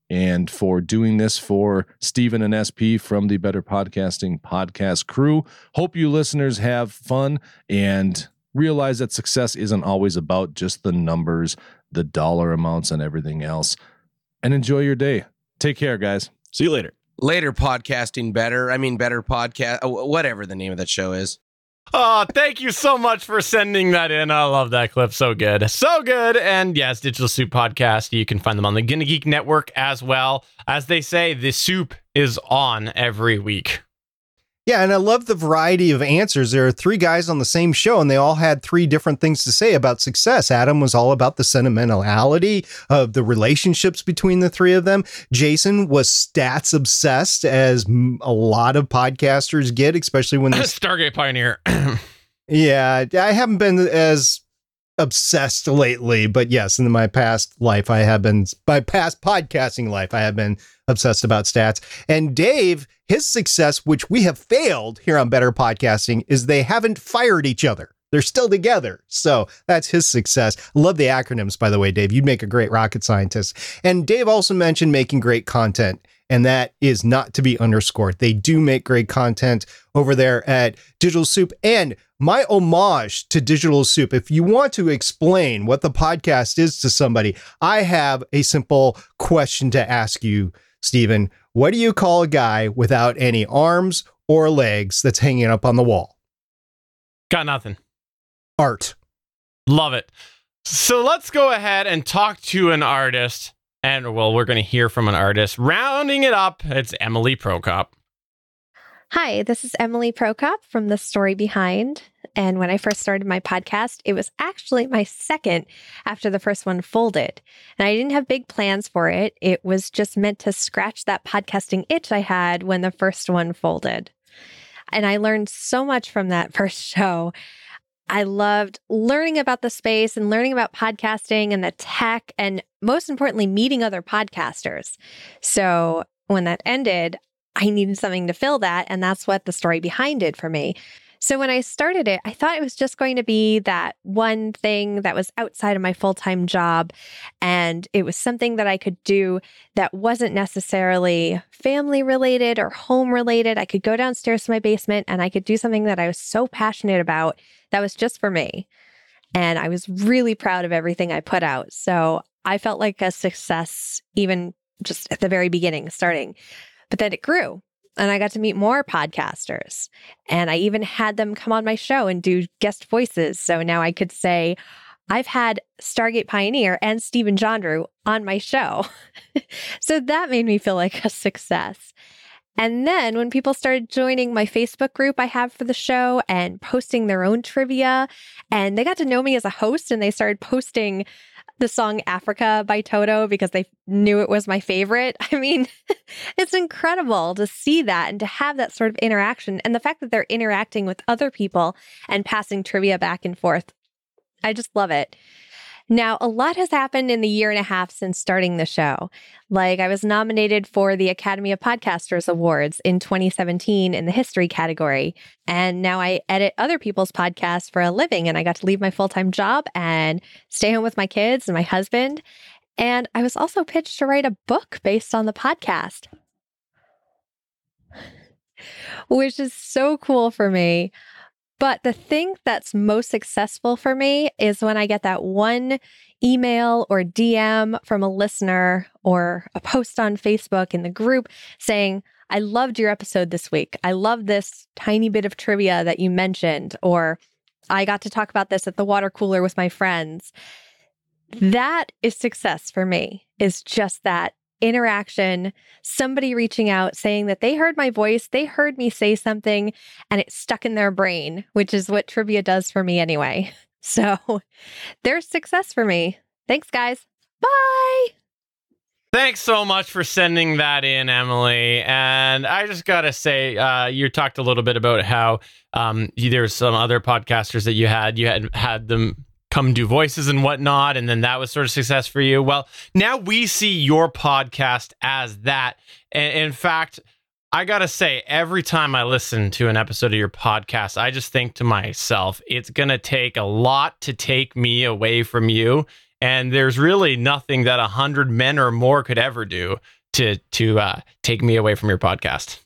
and for doing this for Stephen and S P from the Better Podcasting podcast crew. Hope you listeners have fun and realize that success isn't always about just the numbers, the dollar amounts, and everything else. And enjoy your day. Take care, guys. See you later. Later podcasting better. I mean, better podcast, whatever the name of that show is. Oh, thank you so much for sending that in. I love that clip. So good. So good. And yes, Digital Soup Podcast. You can find them on the Gonna Geek Network as well. As they say, the soup is on every week. Yeah, and I love the variety of answers. There are three guys on the same show, and they all had three different things to say about success. Adam was all about the sentimentality of the relationships between the three of them. Jason was stats obsessed, as a lot of podcasters get, especially when they Stargate Pioneer. Yeah, I haven't been as obsessed lately, but yes, in my past life, I have been, my past podcasting life, I have been obsessed about stats. And Dave, his success, which we have failed here on Better Podcasting, is they haven't fired each other. They're still together. So that's his success. Love the acronyms, by the way, Dave. You'd make a great rocket scientist. And Dave also mentioned making great content, and that is not to be underscored. They do make great content over there at Digital Soup. And my homage to Digital Soup, if you want to explain what the podcast is to somebody, I have a simple question to ask you, Stephen. What do you call a guy without any arms or legs that's hanging up on the wall? Got nothing. Art. Love it. So let's go ahead and talk to an artist. And, well, we're going to hear from an artist. Rounding it up, it's Emily Prokop. Hi, this is Emily Prokop from The Story Behind. And when I first started my podcast, it was actually my second after the first one folded. And I didn't have big plans for it. It was just meant to scratch that podcasting itch I had when the first one folded. And I learned so much from that first show. I loved learning about the space and learning about podcasting and the tech, and most importantly, meeting other podcasters. So when that ended, I needed something to fill that, and that's what The Story Behind did for me. So when I started it, I thought it was just going to be that one thing that was outside of my full-time job, and it was something that I could do that wasn't necessarily family related or home related. I could go downstairs to my basement and I could do something that I was so passionate about that was just for me. And I was really proud of everything I put out. So I felt like a success even just at the very beginning, starting. But then it grew. And I got to meet more podcasters. And I even had them come on my show and do guest voices. So now I could say, I've had Stargate Pioneer and Stephen Jondrew on my show. So that made me feel like a success. And then when people started joining my Facebook group I have for the show and posting their own trivia, and they got to know me as a host, and they started posting the song Africa by Toto because they knew it was my favorite. I mean, it's incredible to see that and to have that sort of interaction. And the fact that they're interacting with other people and passing trivia back and forth, I just love it. Now, a lot has happened in the year and a half since starting the show. Like, I was nominated for the Academy of Podcasters Awards in twenty seventeen in the history category. And now I edit other people's podcasts for a living. And I got to leave my full-time job and stay home with my kids and my husband. And I was also pitched to write a book based on the podcast, which is so cool for me. But the thing that's most successful for me is when I get that one email or D M from a listener or a post on Facebook in the group saying, I loved your episode this week. I love this tiny bit of trivia that you mentioned, or I got to talk about this at the water cooler with my friends. That is success for me, is just that interaction, somebody reaching out saying that they heard my voice, they heard me say something, and it stuck in their brain, which is what trivia does for me anyway. So there's success for me. Thanks, guys. Bye. Thanks so much for sending that in, Emily. And I just got to say, uh, you talked a little bit about how um, there's some other podcasters that you had, you had had them come do voices and whatnot, and then that was sort of success for you. Well, now we see your podcast as that. And in fact, I gotta say, every time I listen to an episode of your podcast, I just think to myself, it's gonna take a lot to take me away from you. And there's really nothing that a hundred men or more could ever do to to uh, take me away from your podcast.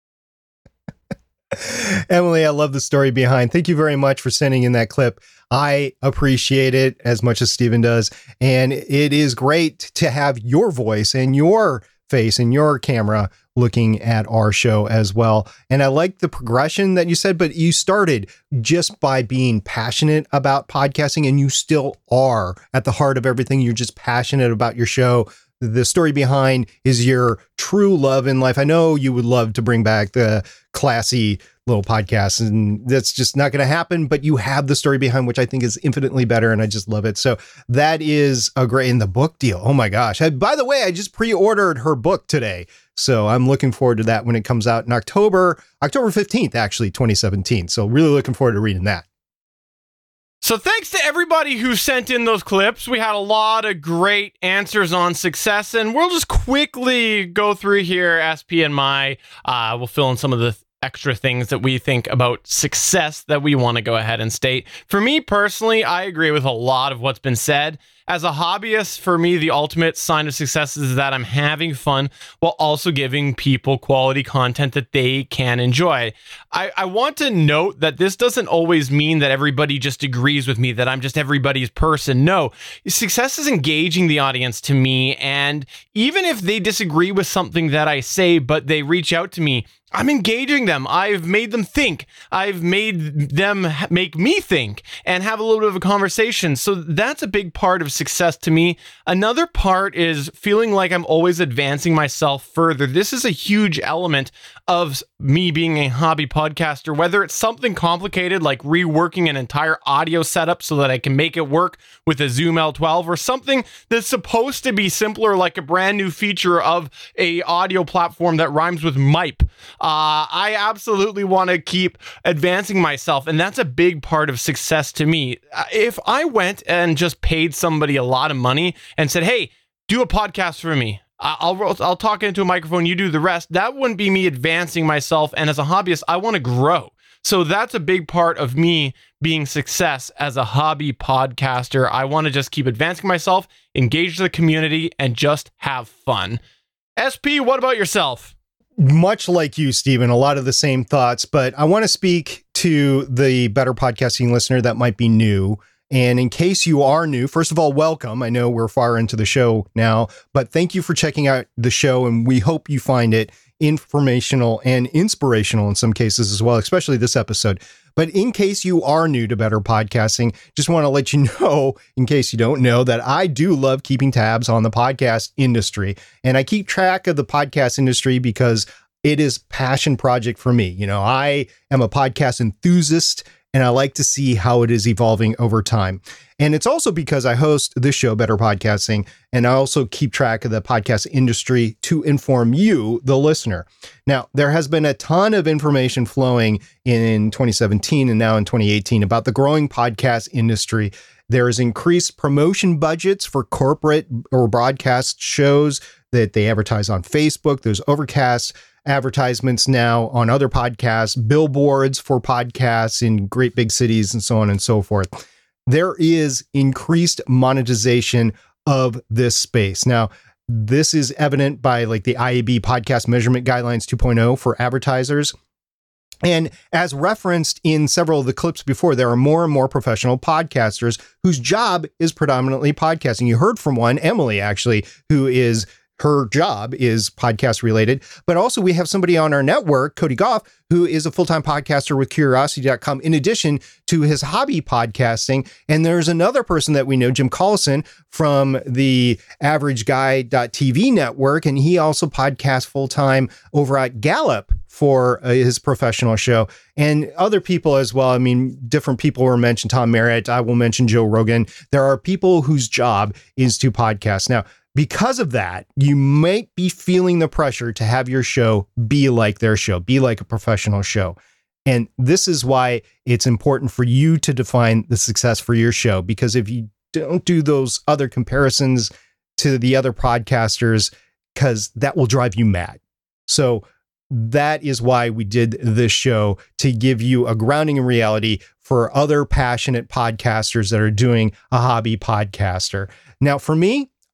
Emily, I love the story behind. Thank you very much for sending in that clip. I appreciate it as much as Steven does. And it is great to have your voice and your face and your camera looking at our show as well. And I like the progression that you said, but you started just by being passionate about podcasting, and you still are at the heart of everything. You're just passionate about your show. The story behind is your true love in life. I know you would love to bring back the classy little podcast, and that's just not going to happen, but you have the story behind, which I think is infinitely better. And I just love it. So that is a great, in the book deal. Oh my gosh. I, by the way, I just pre-ordered her book today. So I'm looking forward to that when it comes out in October, October fifteenth, actually, twenty seventeen. So really looking forward to reading that. So thanks to everybody who sent in those clips. We had a lot of great answers on success, and we'll just quickly go through here, S P and my. Uh, we'll fill in some of the th- extra things that we think about success that we want to go ahead and state. For me personally, I agree with a lot of what's been said. As a hobbyist, for me, the ultimate sign of success is that I'm having fun while also giving people quality content that they can enjoy. I, I want to note that this doesn't always mean that everybody just agrees with me, that I'm just everybody's person. No, success is engaging the audience to me. And even if they disagree with something that I say, but they reach out to me, I'm engaging them. I've made them think. I've made them make me think and have a little bit of a conversation. So that's a big part of success to me. Another part is feeling like I'm always advancing myself further. This is a huge element of me being a hobby podcaster, whether it's something complicated like reworking an entire audio setup so that I can make it work with a Zoom L twelve, or something that's supposed to be simpler like a brand new feature of a audio platform that rhymes with Mipe. Uh, I absolutely want to keep advancing myself, and that's a big part of success to me. If I went and just paid somebody a lot of money and said, hey, do a podcast for me, I'll, I'll talk into a microphone, you do the rest, that wouldn't be me advancing myself. And as a hobbyist, I want to grow. So that's a big part of me being success as a hobby podcaster. I want to just keep advancing myself, engage the community, and just have fun. S P, what about yourself? Much like you, Steven, a lot of the same thoughts, but I want to speak to the Better Podcasting listener that might be new. And in case you are new, first of all, welcome. I know we're far into the show now, but thank you for checking out the show. And we hope you find it informational and inspirational in some cases as well, especially this episode. But in case you are new to Better Podcasting, just want to let you know, in case you don't know, that I do love keeping tabs on the podcast industry. And I keep track of the podcast industry because it is a passion project for me. You know, I am a podcast enthusiast, and I like to see how it is evolving over time. And it's also because I host this show, Better Podcasting, and I also keep track of the podcast industry to inform you, the listener. Now, there has been a ton of information flowing in twenty seventeen and now in twenty eighteen about the growing podcast industry. There is increased promotion budgets for corporate or broadcast shows that they advertise on Facebook. There's Overcast advertisements now on other podcasts, billboards for podcasts in great big cities, and so on and so forth. There is increased monetization of this space. Now, this is evident by like the I A B Podcast Measurement Guidelines two point oh for advertisers. And as referenced in several of the clips before, there are more and more professional podcasters whose job is predominantly podcasting. You heard from one, Emily, actually, who is her job is podcast related, but also we have somebody on our network, Cody Goff, who is a full-time podcaster with Curiosity dot com, in addition to his hobby podcasting. And there's another person that we know, Jim Collison, from the Average Guy dot T V network, and he also podcasts full-time over at Gallup for uh, his professional show, and other people as well. I mean, different people were mentioned, Tom Merritt, I will mention Joe Rogan. There are people whose job is to podcast. Now, because of that, you might be feeling the pressure to have your show be like their show, be like a professional show. And this is why it's important for you to define the success for your show, because if you don't do those other comparisons to the other podcasters, because that will drive you mad. So that is why we did this show, to give you a grounding in reality for other passionate podcasters that are doing a hobby podcaster. Now, for me,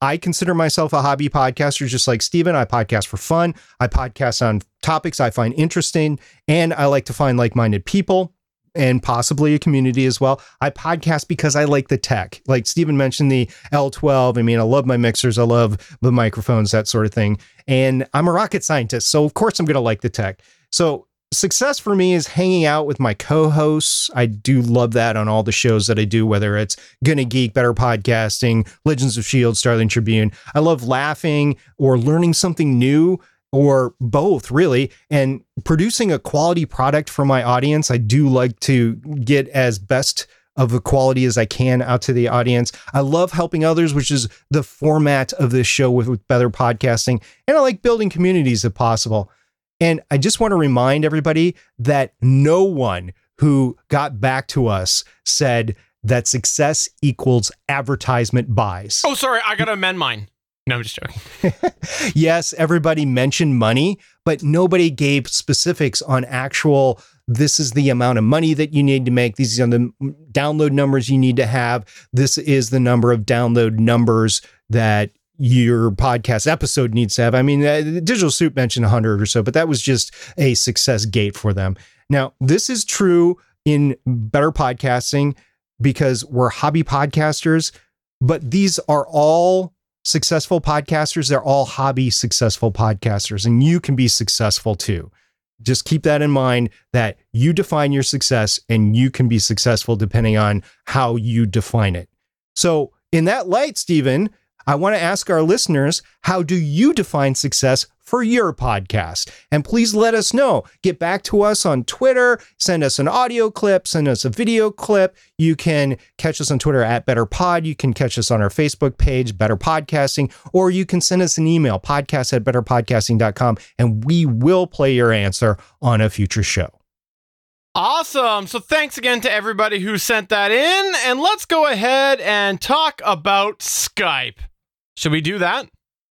I consider myself a hobby podcaster, just like Steven. I podcast for fun. I podcast on topics I find interesting, and I like to find like-minded people and possibly a community as well. I podcast because I like the tech. Like Steven mentioned the L twelve. I mean, I love my mixers. I love the microphones, that sort of thing. And I'm a rocket scientist, so of course I'm going to like the tech. So success for me is hanging out with my co-hosts. I do love that on all the shows that I do, whether it's Gonna Geek, Better Podcasting, Legends of S H I E L D, Starling Tribune. I love laughing or learning something new, or both, really, and producing a quality product for my audience. I do like to get as best of the quality as I can out to the audience. I love helping others, which is the format of this show with, with Better Podcasting. And I like building communities if possible. And I just want to remind everybody that no one who got back to us said that success equals advertisement buys. Oh, sorry, I got to amend mine. No, I'm just joking. Yes, everybody mentioned money, but nobody gave specifics on actual, this is the amount of money that you need to make. These are the download numbers you need to have. This is the number of download numbers that your podcast episode needs to have. I mean, uh, Digital Soup mentioned one hundred or so, but that was just a success gate for them. Now, this is true in Better Podcasting because we're hobby podcasters, but these are all successful podcasters. They're all hobby successful podcasters, and you can be successful too. Just keep that in mind, that you define your success and you can be successful depending on how you define it. So in that light, Steven, I want to ask our listeners, how do you define success for your podcast? And please let us know. Get back to us on Twitter, send us an audio clip, send us a video clip. You can catch us on Twitter at BetterPod. You can catch us on our Facebook page, Better Podcasting, or you can send us an email, podcast at betterpodcasting dot com, and we will play your answer on a future show. Awesome. So thanks again to everybody who sent that in. And let's go ahead and talk about Skype. Should we do that?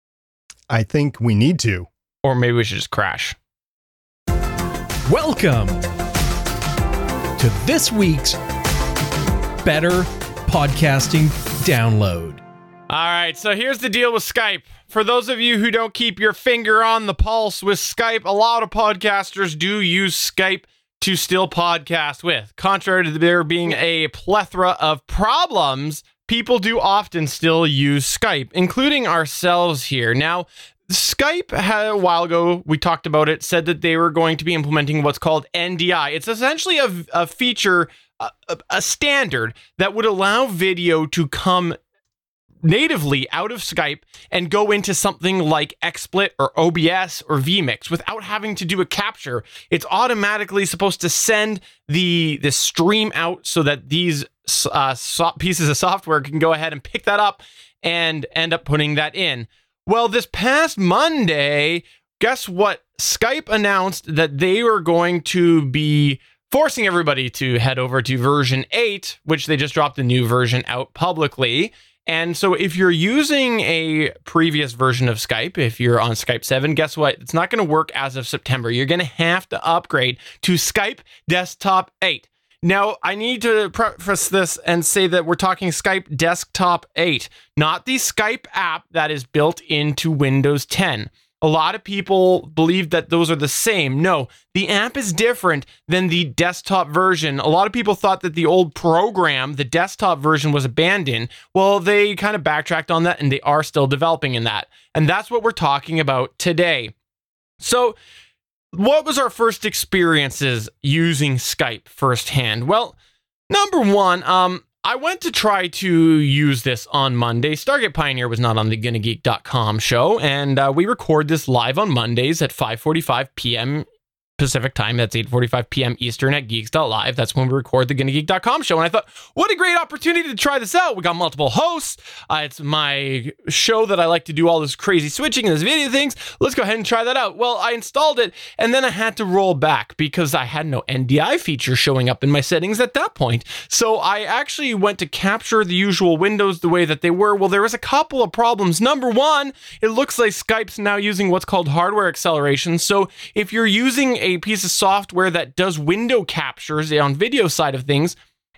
I think we need to. Or maybe we should just crash. Welcome to this week's Better Podcasting Download. All right, so here's the deal with Skype. For those of you who don't keep your finger on the pulse with Skype, a lot of podcasters do use Skype to still podcast with. Contrary to there being a plethora of problems, people do often still use Skype, including ourselves here. Now, Skype had a while ago, we talked about it, said that they were going to be implementing what's called N D I. It's essentially a, a feature, a, a standard that would allow video to come natively out of Skype and go into something like XSplit or O B S or vMix without having to do a capture. It's automatically supposed to send the, the stream out so that these uh, so- pieces of software can go ahead and pick that up and end up putting that in. Well, this past Monday, guess what? Skype announced that they were going to be forcing everybody to head over to version eight, which they just dropped a new version out publicly. And so if you're using a previous version of Skype, if you're on Skype seven, guess what? It's not going to work as of September. You're going to have to upgrade to Skype Desktop eight. Now, I need to preface this and say that we're talking Skype Desktop eight, not the Skype app that is built into Windows ten. A lot of people believe that those are the same. No, the app is different than the desktop version. A lot of people thought that the old program, the desktop version, was abandoned. Well, they kind of backtracked on that and they are still developing in that. And that's what we're talking about today. So, what was our first experiences using Skype firsthand? Well, number one, um, I went to try to use this on Monday. Stargate Pioneer was not on the gonna geek dot com show, and uh, we record this live on Mondays at five forty-five p.m. Pacific time. That's eight forty-five p.m. Eastern at geeks dot live. That's when we record the gonna geek dot com show. And I thought, what a great opportunity to try this out. We got multiple hosts. Uh, it's my show that I like to do all this crazy switching and this video things. Let's go ahead and try that out. Well, I installed it, and then I had to roll back because I had no N D I feature showing up in my settings at that point. So I actually went to capture the usual windows the way that they were. Well, there was a couple of problems. Number one, it looks like Skype's now using what's called hardware acceleration. So if you're using a piece of software that does window captures on video side of things,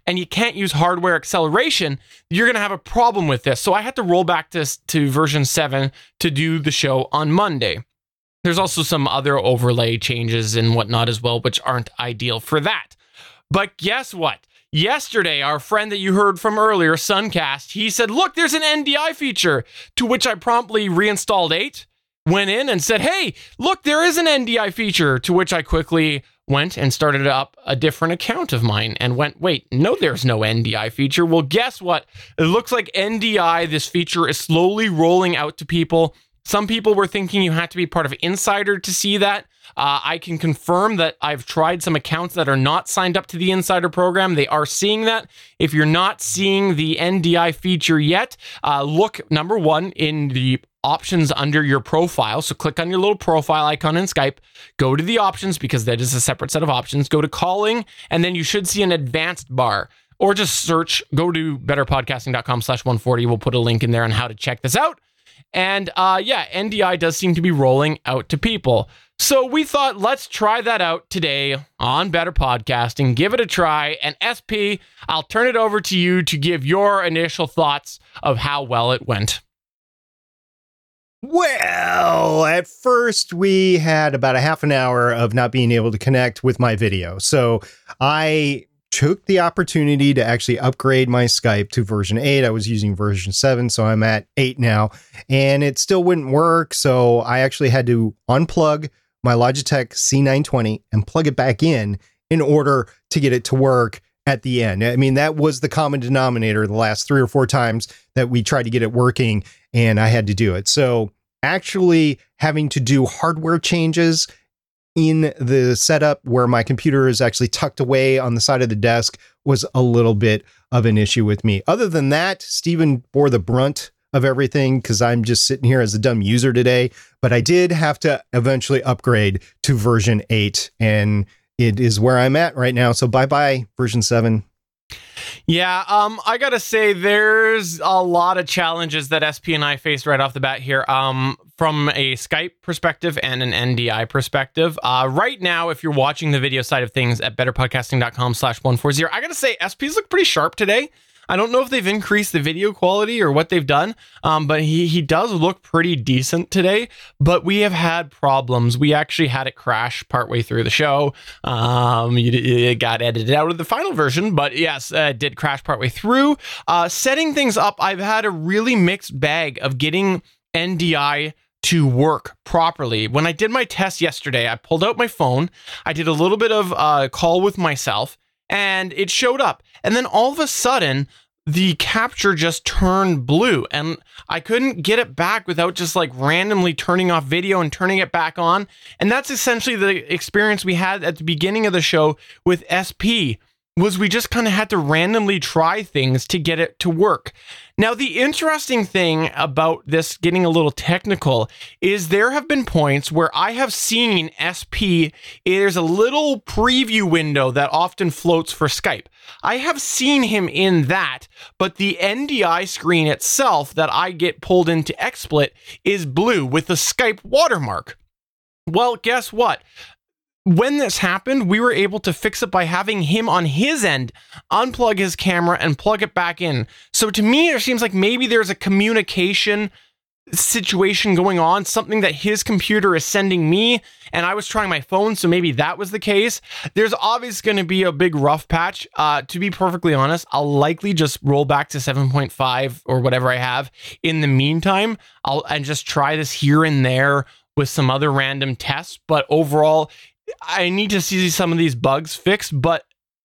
and you can't use hardware acceleration, you're going to have a problem with this. So I had to roll back to, to version seven to do the show on Monday. There's also some other overlay changes and whatnot as well, which aren't ideal for that. But guess what? Yesterday, our friend that you heard from earlier, Suncast, he said, look, there's an N D I feature, to which I promptly reinstalled eight, went in and said, hey, look, there is an N D I feature, to which I quickly went and started up a different account of mine and went, wait, no, there's no N D I feature. Well, guess what? It looks like N D I, this feature, is slowly rolling out to people. Some people were thinking you had to be part of Insider to see that. Uh, I can confirm that I've tried some accounts that are not signed up to the Insider program. They are seeing that. If you're not seeing the N D I feature yet, uh, look, number one, in the options under your profile. So click on your little profile icon in Skype, go to the options because that is a separate set of options, go to calling, and then you should see an advanced bar. Or just search, go to betterpodcasting.com slash 140. We'll put a link in there on how to check this out. And uh, yeah, N D I does seem to be rolling out to people. So we thought, let's try that out today on Better Podcasting. Give it a try. And S P, I'll turn it over to you to give your initial thoughts of how well it went. Well, at first we had about a half an hour of not being able to connect with my video. So I took the opportunity to actually upgrade my Skype to version eight. I was using version seven, so I'm at eight now, and it still wouldn't work. So I actually had to unplug my Logitech C nine twenty and plug it back in in order to get it to work at the end. I mean, that was the common denominator the last three or four times that we tried to get it working, and I had to do it. So actually having to do hardware changes in the setup where my computer is actually tucked away on the side of the desk was a little bit of an issue with me. Other than that, Stephen bore the brunt of everything because I'm just sitting here as a dumb user today, but I did have to eventually upgrade to version eight, and it is where I'm at right now. So bye-bye version seven. Yeah, um, I gotta say, there's a lot of challenges that S P and I faced right off the bat here, um, from a Skype perspective and an N D I perspective. Uh, right now, if you're watching the video side of things at betterpodcasting.com slash 140, I gotta say, S P's look pretty sharp today. I don't know if they've increased the video quality or what they've done, um, but he, he does look pretty decent today. But we have had problems. We actually had it crash partway through the show. Um, it, it got edited out of the final version, but yes, uh, it did crash partway through. Uh, setting things up, I've had a really mixed bag of getting N D I to work properly. When I did my test yesterday, I pulled out my phone. I did a little bit of a uh, call with myself, and it showed up. And then all of a sudden, the capture just turned blue, and I couldn't get it back without just like randomly turning off video and turning it back on. And that's essentially the experience we had at the beginning of the show with S P, was we just kind of had to randomly try things to get it to work. Now, the interesting thing about this getting a little technical is there have been points where I have seen S P, there's a little preview window that often floats for Skype. I have seen him in that, but the N D I screen itself that I get pulled into XSplit is blue with the Skype watermark. Well, guess what? When this happened, we were able to fix it by having him on his end unplug his camera and plug it back in. So to me, it seems like maybe there's a communication situation going on, something that his computer is sending me, and I was trying my phone, so maybe that was the case. There's obviously going to be a big rough patch. Uh, to be perfectly honest, I'll likely just roll back to seven point five or whatever I have. In the meantime, I'll and just try this here and there with some other random tests, but overall, I need to see some of these bugs fixed. But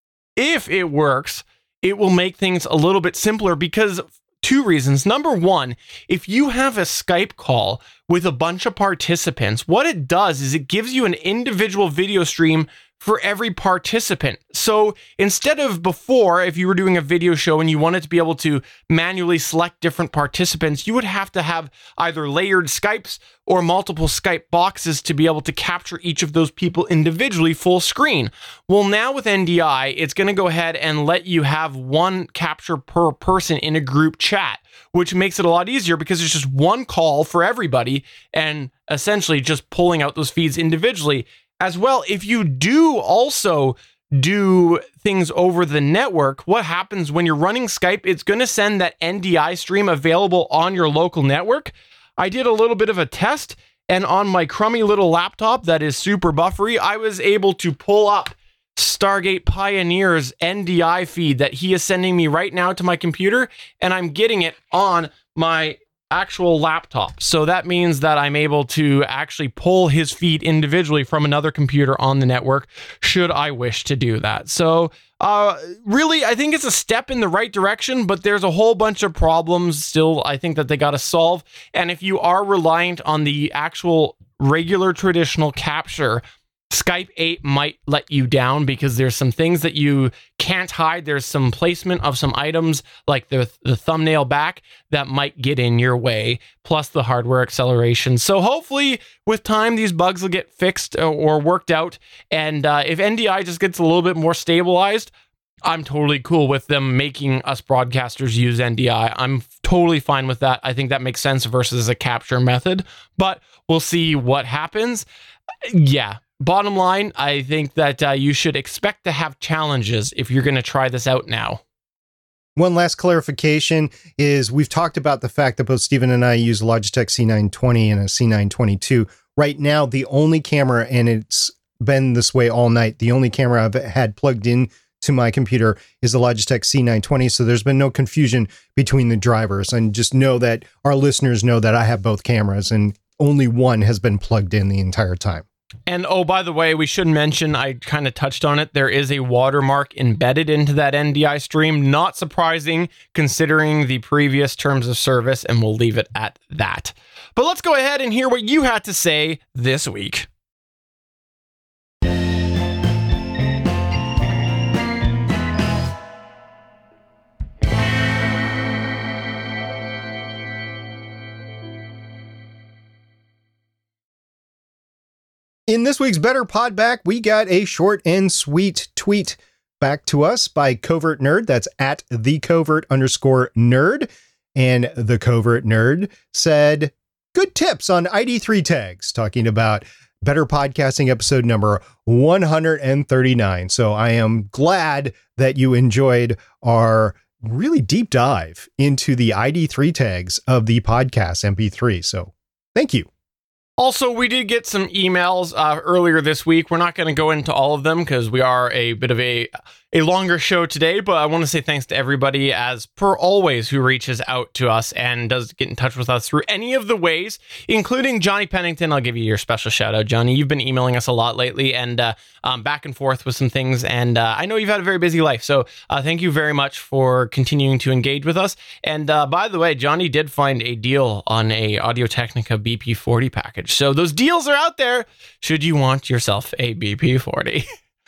if it works, it will make things a little bit simpler because two reasons. Number one, if you have a Skype call with a bunch of participants, what it does is it gives you an individual video stream for every participant. So instead of before, if you were doing a video show and you wanted to be able to manually select different participants, you would have to have either layered Skypes or multiple Skype boxes to be able to capture each of those people individually full screen. Well, now with N D I, it's going to go ahead and let you have one capture per person in a group chat, which makes it a lot easier because it's just one call for everybody and essentially just pulling out those feeds individually. As well, if you do also do things over the network, what happens when you're running Skype? It's going to send that N D I stream available on your local network. I did a little bit of a test, and on my crummy little laptop that is super buffery, I was able to pull up Stargate Pioneer's N D I feed that he is sending me right now to my computer, and I'm getting it on my actual laptop. So that means that I'm able to actually pull his feed individually from another computer on the network, should I wish to do that. So uh, really, I think it's a step in the right direction, but there's a whole bunch of problems still I think that they got to solve. And if you are reliant on the actual regular traditional capture, Skype eight might let you down because there's some things that you can't hide. There's some placement of some items like the, the thumbnail back that might get in your way, plus the hardware acceleration. So hopefully with time, these bugs will get fixed or worked out. And uh, if N D I just gets a little bit more stabilized, I'm totally cool with them making us broadcasters use N D I. I'm totally fine with that. I think that makes sense versus a capture method, but we'll see what happens. Yeah. Bottom line, I think that uh, you should expect to have challenges if you're going to try this out now. One last clarification is we've talked about the fact that both Stephen and I use a Logitech C nine twenty and a C nine twenty-two. Right now, the only camera, and it's been this way all night, the only camera I've had plugged in to my computer is the Logitech C nine twenty. So there's been no confusion between the drivers. And just know that our listeners know that I have both cameras and only one has been plugged in the entire time. And oh, by the way, we should mention, I kind of touched on it, there is a watermark embedded into that N D I stream. Not surprising considering the previous terms of service, and we'll leave it at that. But let's go ahead and hear what you had to say this week. In this week's Better Pod Back, we got a short and sweet tweet back to us by Covert Nerd. That's at the covert underscore nerd. And the Covert Nerd said, good tips on I D three tags, talking about Better Podcasting episode number one hundred thirty-nine. So I am glad that you enjoyed our really deep dive into the I D three tags of the podcast M P three. So thank you. Also, we did get some emails uh, earlier this week. We're not going to go into all of them because we are a bit of a a longer show today, but I want to say thanks to everybody, as per always, who reaches out to us and does get in touch with us through any of the ways, including Johnny Pennington. I'll give you your special shout out, Johnny. You've been emailing us a lot lately and uh, um, back and forth with some things, and uh, I know you've had a very busy life, so uh, thank you very much for continuing to engage with us. And uh, by the way, Johnny did find a deal on a Audio-Technica B P forty package, so those deals are out there should you want yourself a B P forty.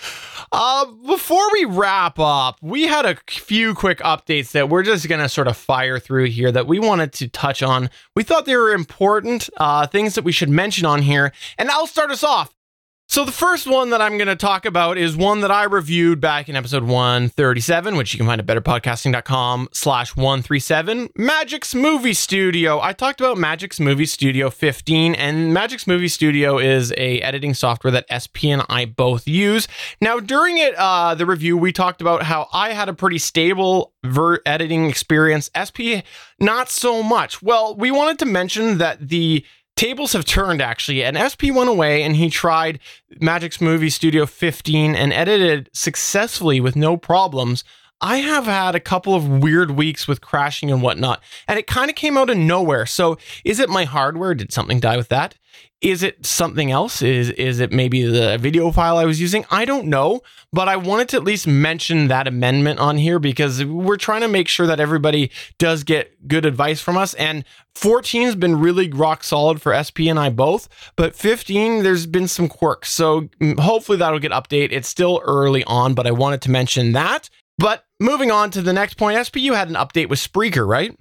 Uh, before we wrap up, we had a few quick updates that we're just going to sort of fire through here that we wanted to touch on. We thought they were important, uh, things that we should mention on here, and I'll start us off. So the first one that I'm going to talk about is one that I reviewed back in episode one thirty-seven, which you can find at betterpodcasting.com slash 137. Magix Movie Studio. I talked about Magix Movie Studio fifteen, and Magix Movie Studio is a editing software that S P and I both use. Now, during it, uh, the review, we talked about how I had a pretty stable ver- editing experience. S P, not so much. Well, we wanted to mention that the tables have turned, actually, and S P went away and he tried Magix Movie Studio fifteen and edited successfully with no problems. I have had a couple of weird weeks with crashing and whatnot, and it kind of came out of nowhere. So is it my hardware? Did something die with that? Is it something else? Is is it maybe the video file I was using? I don't know, but I wanted to at least mention that amendment on here because we're trying to make sure that everybody does get good advice from us. And fourteen has been really rock solid for S P and I both, but fifteen, there's been some quirks. So hopefully that'll get updated. It's still early on, but I wanted to mention that. But moving on to the next point, S P, you had an update with Spreaker, right?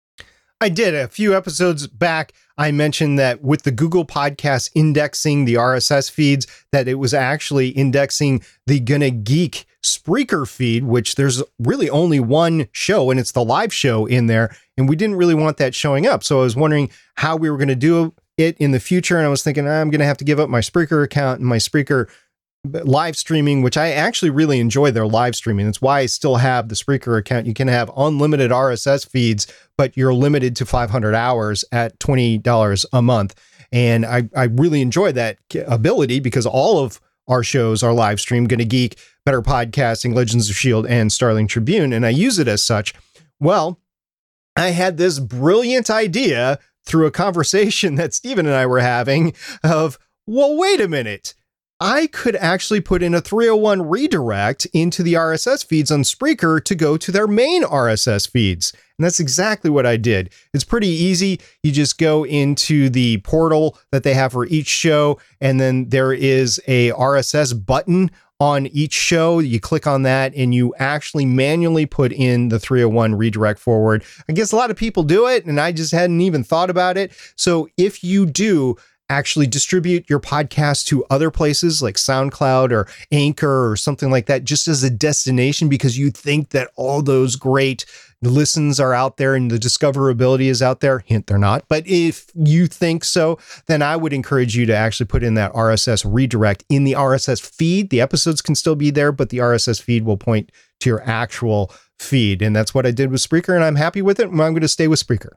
I did. A few episodes back, I mentioned that with the Google Podcast indexing the R S S feeds, that it was actually indexing the Gonna Geek Spreaker feed, which there's really only one show, and it's the live show in there, and we didn't really want that showing up. So I was wondering how we were going to do it in the future, and I was thinking, I'm going to have to give up my Spreaker account and my Spreaker live streaming, which I actually really enjoy their live streaming. That's why I still have the Spreaker account. You can have unlimited R S S feeds, but you're limited to five hundred hours at twenty dollars a month. And I, I really enjoy that ability because all of our shows are live streamed. Gonna Geek, Better Podcasting, Legends of S H I E L D, and Starling Tribune. And I use it as such. Well, I had this brilliant idea through a conversation that Stephen and I were having of, well, wait a minute. I could actually put in a three oh one redirect into the R S S feeds on Spreaker to go to their main R S S feeds. And that's exactly what I did. It's pretty easy. You just go into the portal that they have for each show, and then there is a R S S button on each show. You click on that and you actually manually put in the three oh one redirect forward. I guess a lot of people do it, and I just hadn't even thought about it. So if you do actually distribute your podcast to other places like SoundCloud or Anchor or something like that, just as a destination, because you think that all those great listens are out there and the discoverability is out there. Hint, they're not. But if you think so, then I would encourage you to actually put in that R S S redirect in the R S S feed. The episodes can still be there, but the R S S feed will point to your actual feed. And that's what I did with Spreaker, and I'm happy with it. And I'm going to stay with Spreaker.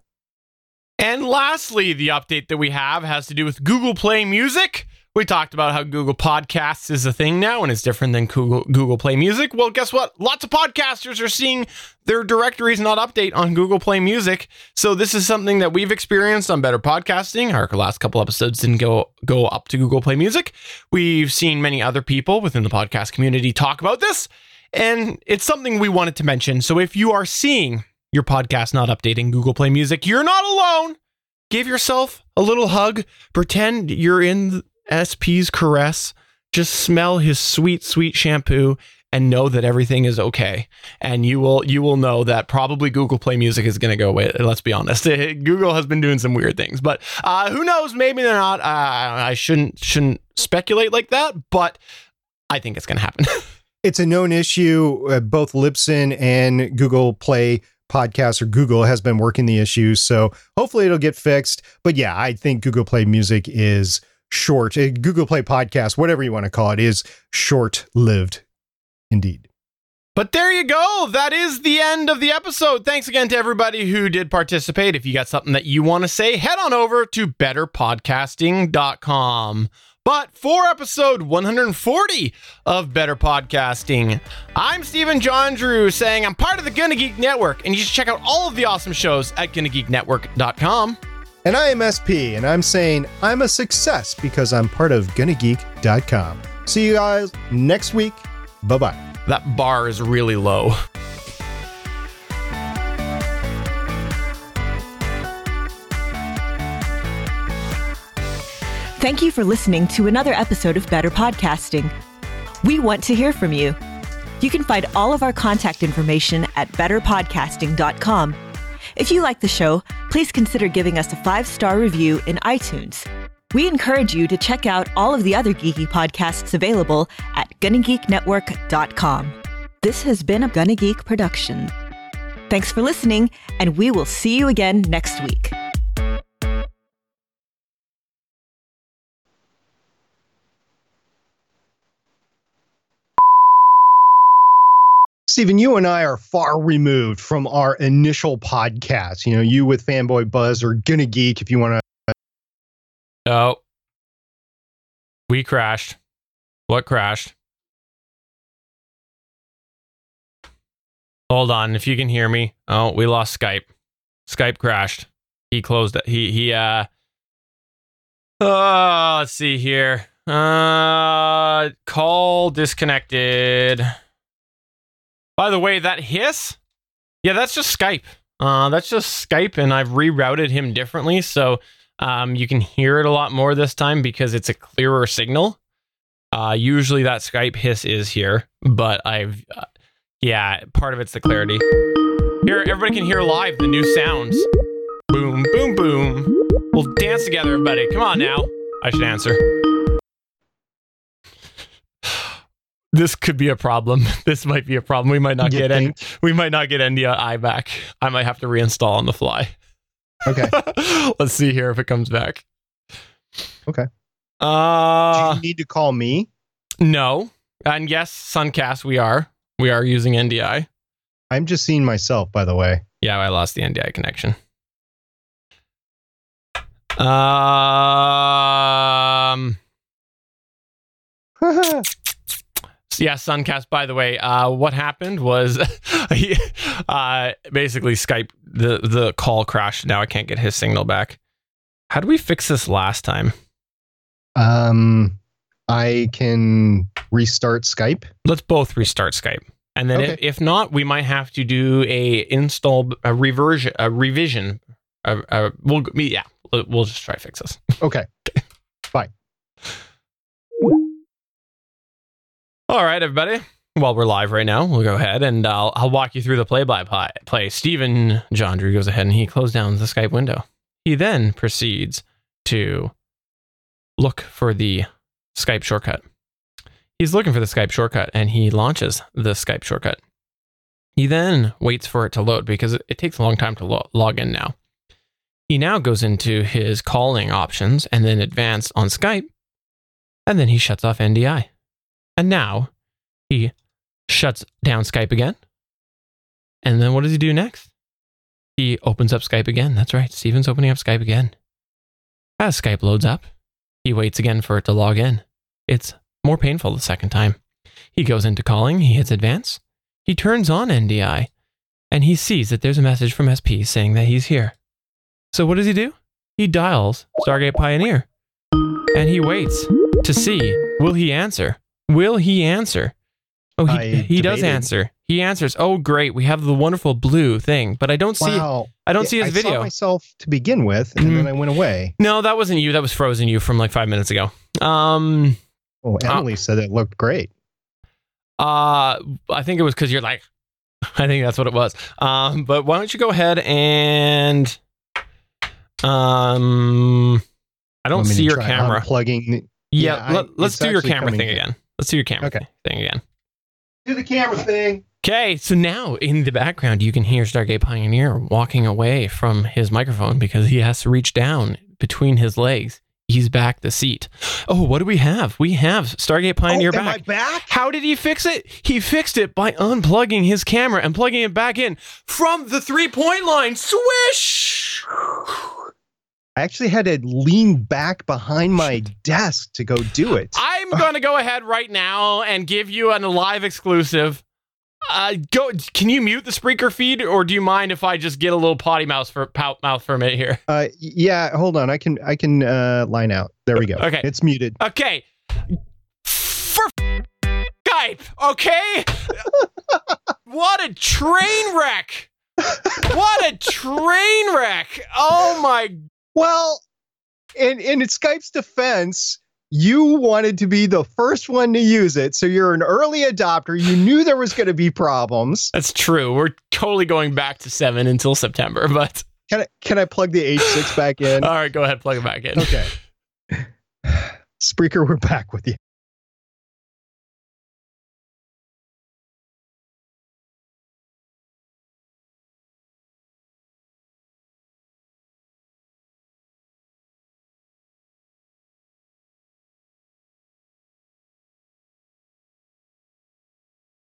And lastly, the update that we have has to do with Google Play Music. We talked about how Google Podcasts is a thing now and it's different than Google, Google Play Music. Well, guess what? Lots of podcasters are seeing their directories not update on Google Play Music. So this is something that we've experienced on Better Podcasting. Our last couple episodes didn't go, go up to Google Play Music. We've seen many other people within the podcast community talk about this, and it's something we wanted to mention. So if you are seeing your podcast not updating Google Play Music, you're not alone. Give yourself a little hug. Pretend you're in S P's caress. Just smell his sweet, sweet shampoo and know that everything is okay. And you will you will know that probably Google Play Music is going to go away. Let's be honest. Google has been doing some weird things, but uh, who knows? Maybe they're not. Uh, I shouldn't shouldn't speculate like that, but I think it's going to happen. It's a known issue. Uh, both Libsyn and Google Play Podcast, or Google, has been working the issue, so hopefully it'll get fixed. But yeah, I think Google Play Music is short. Google Play Podcast, whatever you want to call it, is short-lived indeed. But there you go. That is the end of the episode. Thanks again to everybody who did participate. If you got something that you want to say, head on over to better podcasting dot com. But for episode one forty of Better Podcasting, I'm Stephen John Drew saying I'm part of the Gonna Geek Network, and you should check out all of the awesome shows at gonna geek network dot com. And I am S P, and I'm saying I'm a success because I'm part of gonna geek dot com. See you guys next week. Bye-bye. That bar is really low. Thank you for listening to another episode of Better Podcasting. We want to hear from you. You can find all of our contact information at better podcasting dot com. If you like the show, please consider giving us a five-star review in iTunes. We encourage you to check out all of the other geeky podcasts available at gonna geek network dot com. This has been a Gonna Geek production. Thanks for listening, and we will see you again next week. Stephen, you and I are far removed from our initial podcast. You know, you with Fanboy Buzz or Gonna Geek, if you want to. Oh, we crashed. What crashed? Hold on, if you can hear me. Oh, we lost Skype. Skype crashed. He closed it. He he. Uh. Oh, let's see here. Uh, call disconnected. By the way, that hiss, yeah, that's just Skype. Uh, that's just Skype, and I've rerouted him differently, so um, you can hear it a lot more this time because it's a clearer signal. Uh, usually that Skype hiss is here, but I've, uh, yeah, part of it's the clarity. Here, everybody can hear live the new sounds. Boom, boom, boom. We'll dance together, everybody. Come on now. I should answer. This could be a problem. This might be a problem. We might not you get any. We might not get N D I back. I might have to reinstall on the fly. Okay. Let's see here if it comes back. Okay. Uh, Do you need to call me? No. And yes, Suncast, we are. We are using N D I. I'm just seeing myself, by the way. Yeah, I lost the N D I connection. Um... Yeah, Suncast, by the way, uh, what happened was he, uh, basically Skype, the, the call crashed. Now I can't get his signal back. How did we fix this last time? Um, I can restart Skype. Let's both restart Skype. And then Okay. if, if not, we might have to do a install, a reversion, a revision. A, a, we'll, yeah, we'll just try to fix this. Okay. Fine. All right, everybody. While we're live right now, we'll go ahead and I'll, I'll walk you through the play-by-play. Stephen John Drew goes ahead and he closed down the Skype window. He then proceeds to look for the Skype shortcut. He's looking for the Skype shortcut and he launches the Skype shortcut. He then waits for it to load because it, it takes a long time to lo- log in now. He now goes into his calling options and then advanced on Skype, and then he shuts off N D I. And now he shuts down Skype again. And then what does he do next? He opens up Skype again. That's right. Steven's opening up Skype again. As Skype loads up, he waits again for it to log in. It's more painful the second time. He goes into calling. He hits advance. He turns on N D I and he sees that there's a message from S P saying that he's here. So what does he do? He dials Stargate Pioneer and he waits to see, will he answer? Will he answer? Oh, he, I he does debated. answer. He answers. Oh, great. We have the wonderful blue thing, but I don't see Wow. I don't Yeah, see his I video. saw myself to begin with, and Mhm. then I went away. No, that wasn't you. That was frozen you from like five minutes ago. Um, Oh, Emily said it looked great. uh, I think it was because you're like, I think that's what it was. Um, but why don't you go ahead and, um, I don't Want me see to your try camera. Unplugging. Yeah, I- let, let's it's do your actually camera coming thing in. again. Let's do your camera Okay. thing again. Do the camera thing. Okay, so now in the background, you can hear Stargate Pioneer walking away from his microphone because he has to reach down between his legs. He's back the seat. Oh, what do we have? We have Stargate Pioneer Oh, am back. I back? How did he fix it? He fixed it by unplugging his camera and plugging it back in from the three-point line. Swish! I actually had to lean back behind my desk to go do it. I'm going to go ahead right now and give you an live exclusive. Uh, go. Can you mute the Spreaker feed, or do you mind if I just get a little potty mouth for pout mouth for a minute here? Uh, yeah, hold on. I can I can uh, line out. There we go. Okay. It's muted. Okay. For Skype, okay? What a train wreck! What a train wreck! Oh my. Well, in in Skype's defense, you wanted to be the first one to use it, so you're an early adopter. You knew there was going to be problems. That's true. We're totally going back to seven until September, but Can I can I plug the H six back in? all right, go ahead, plug it back in. Okay. Spreaker, we're back with you.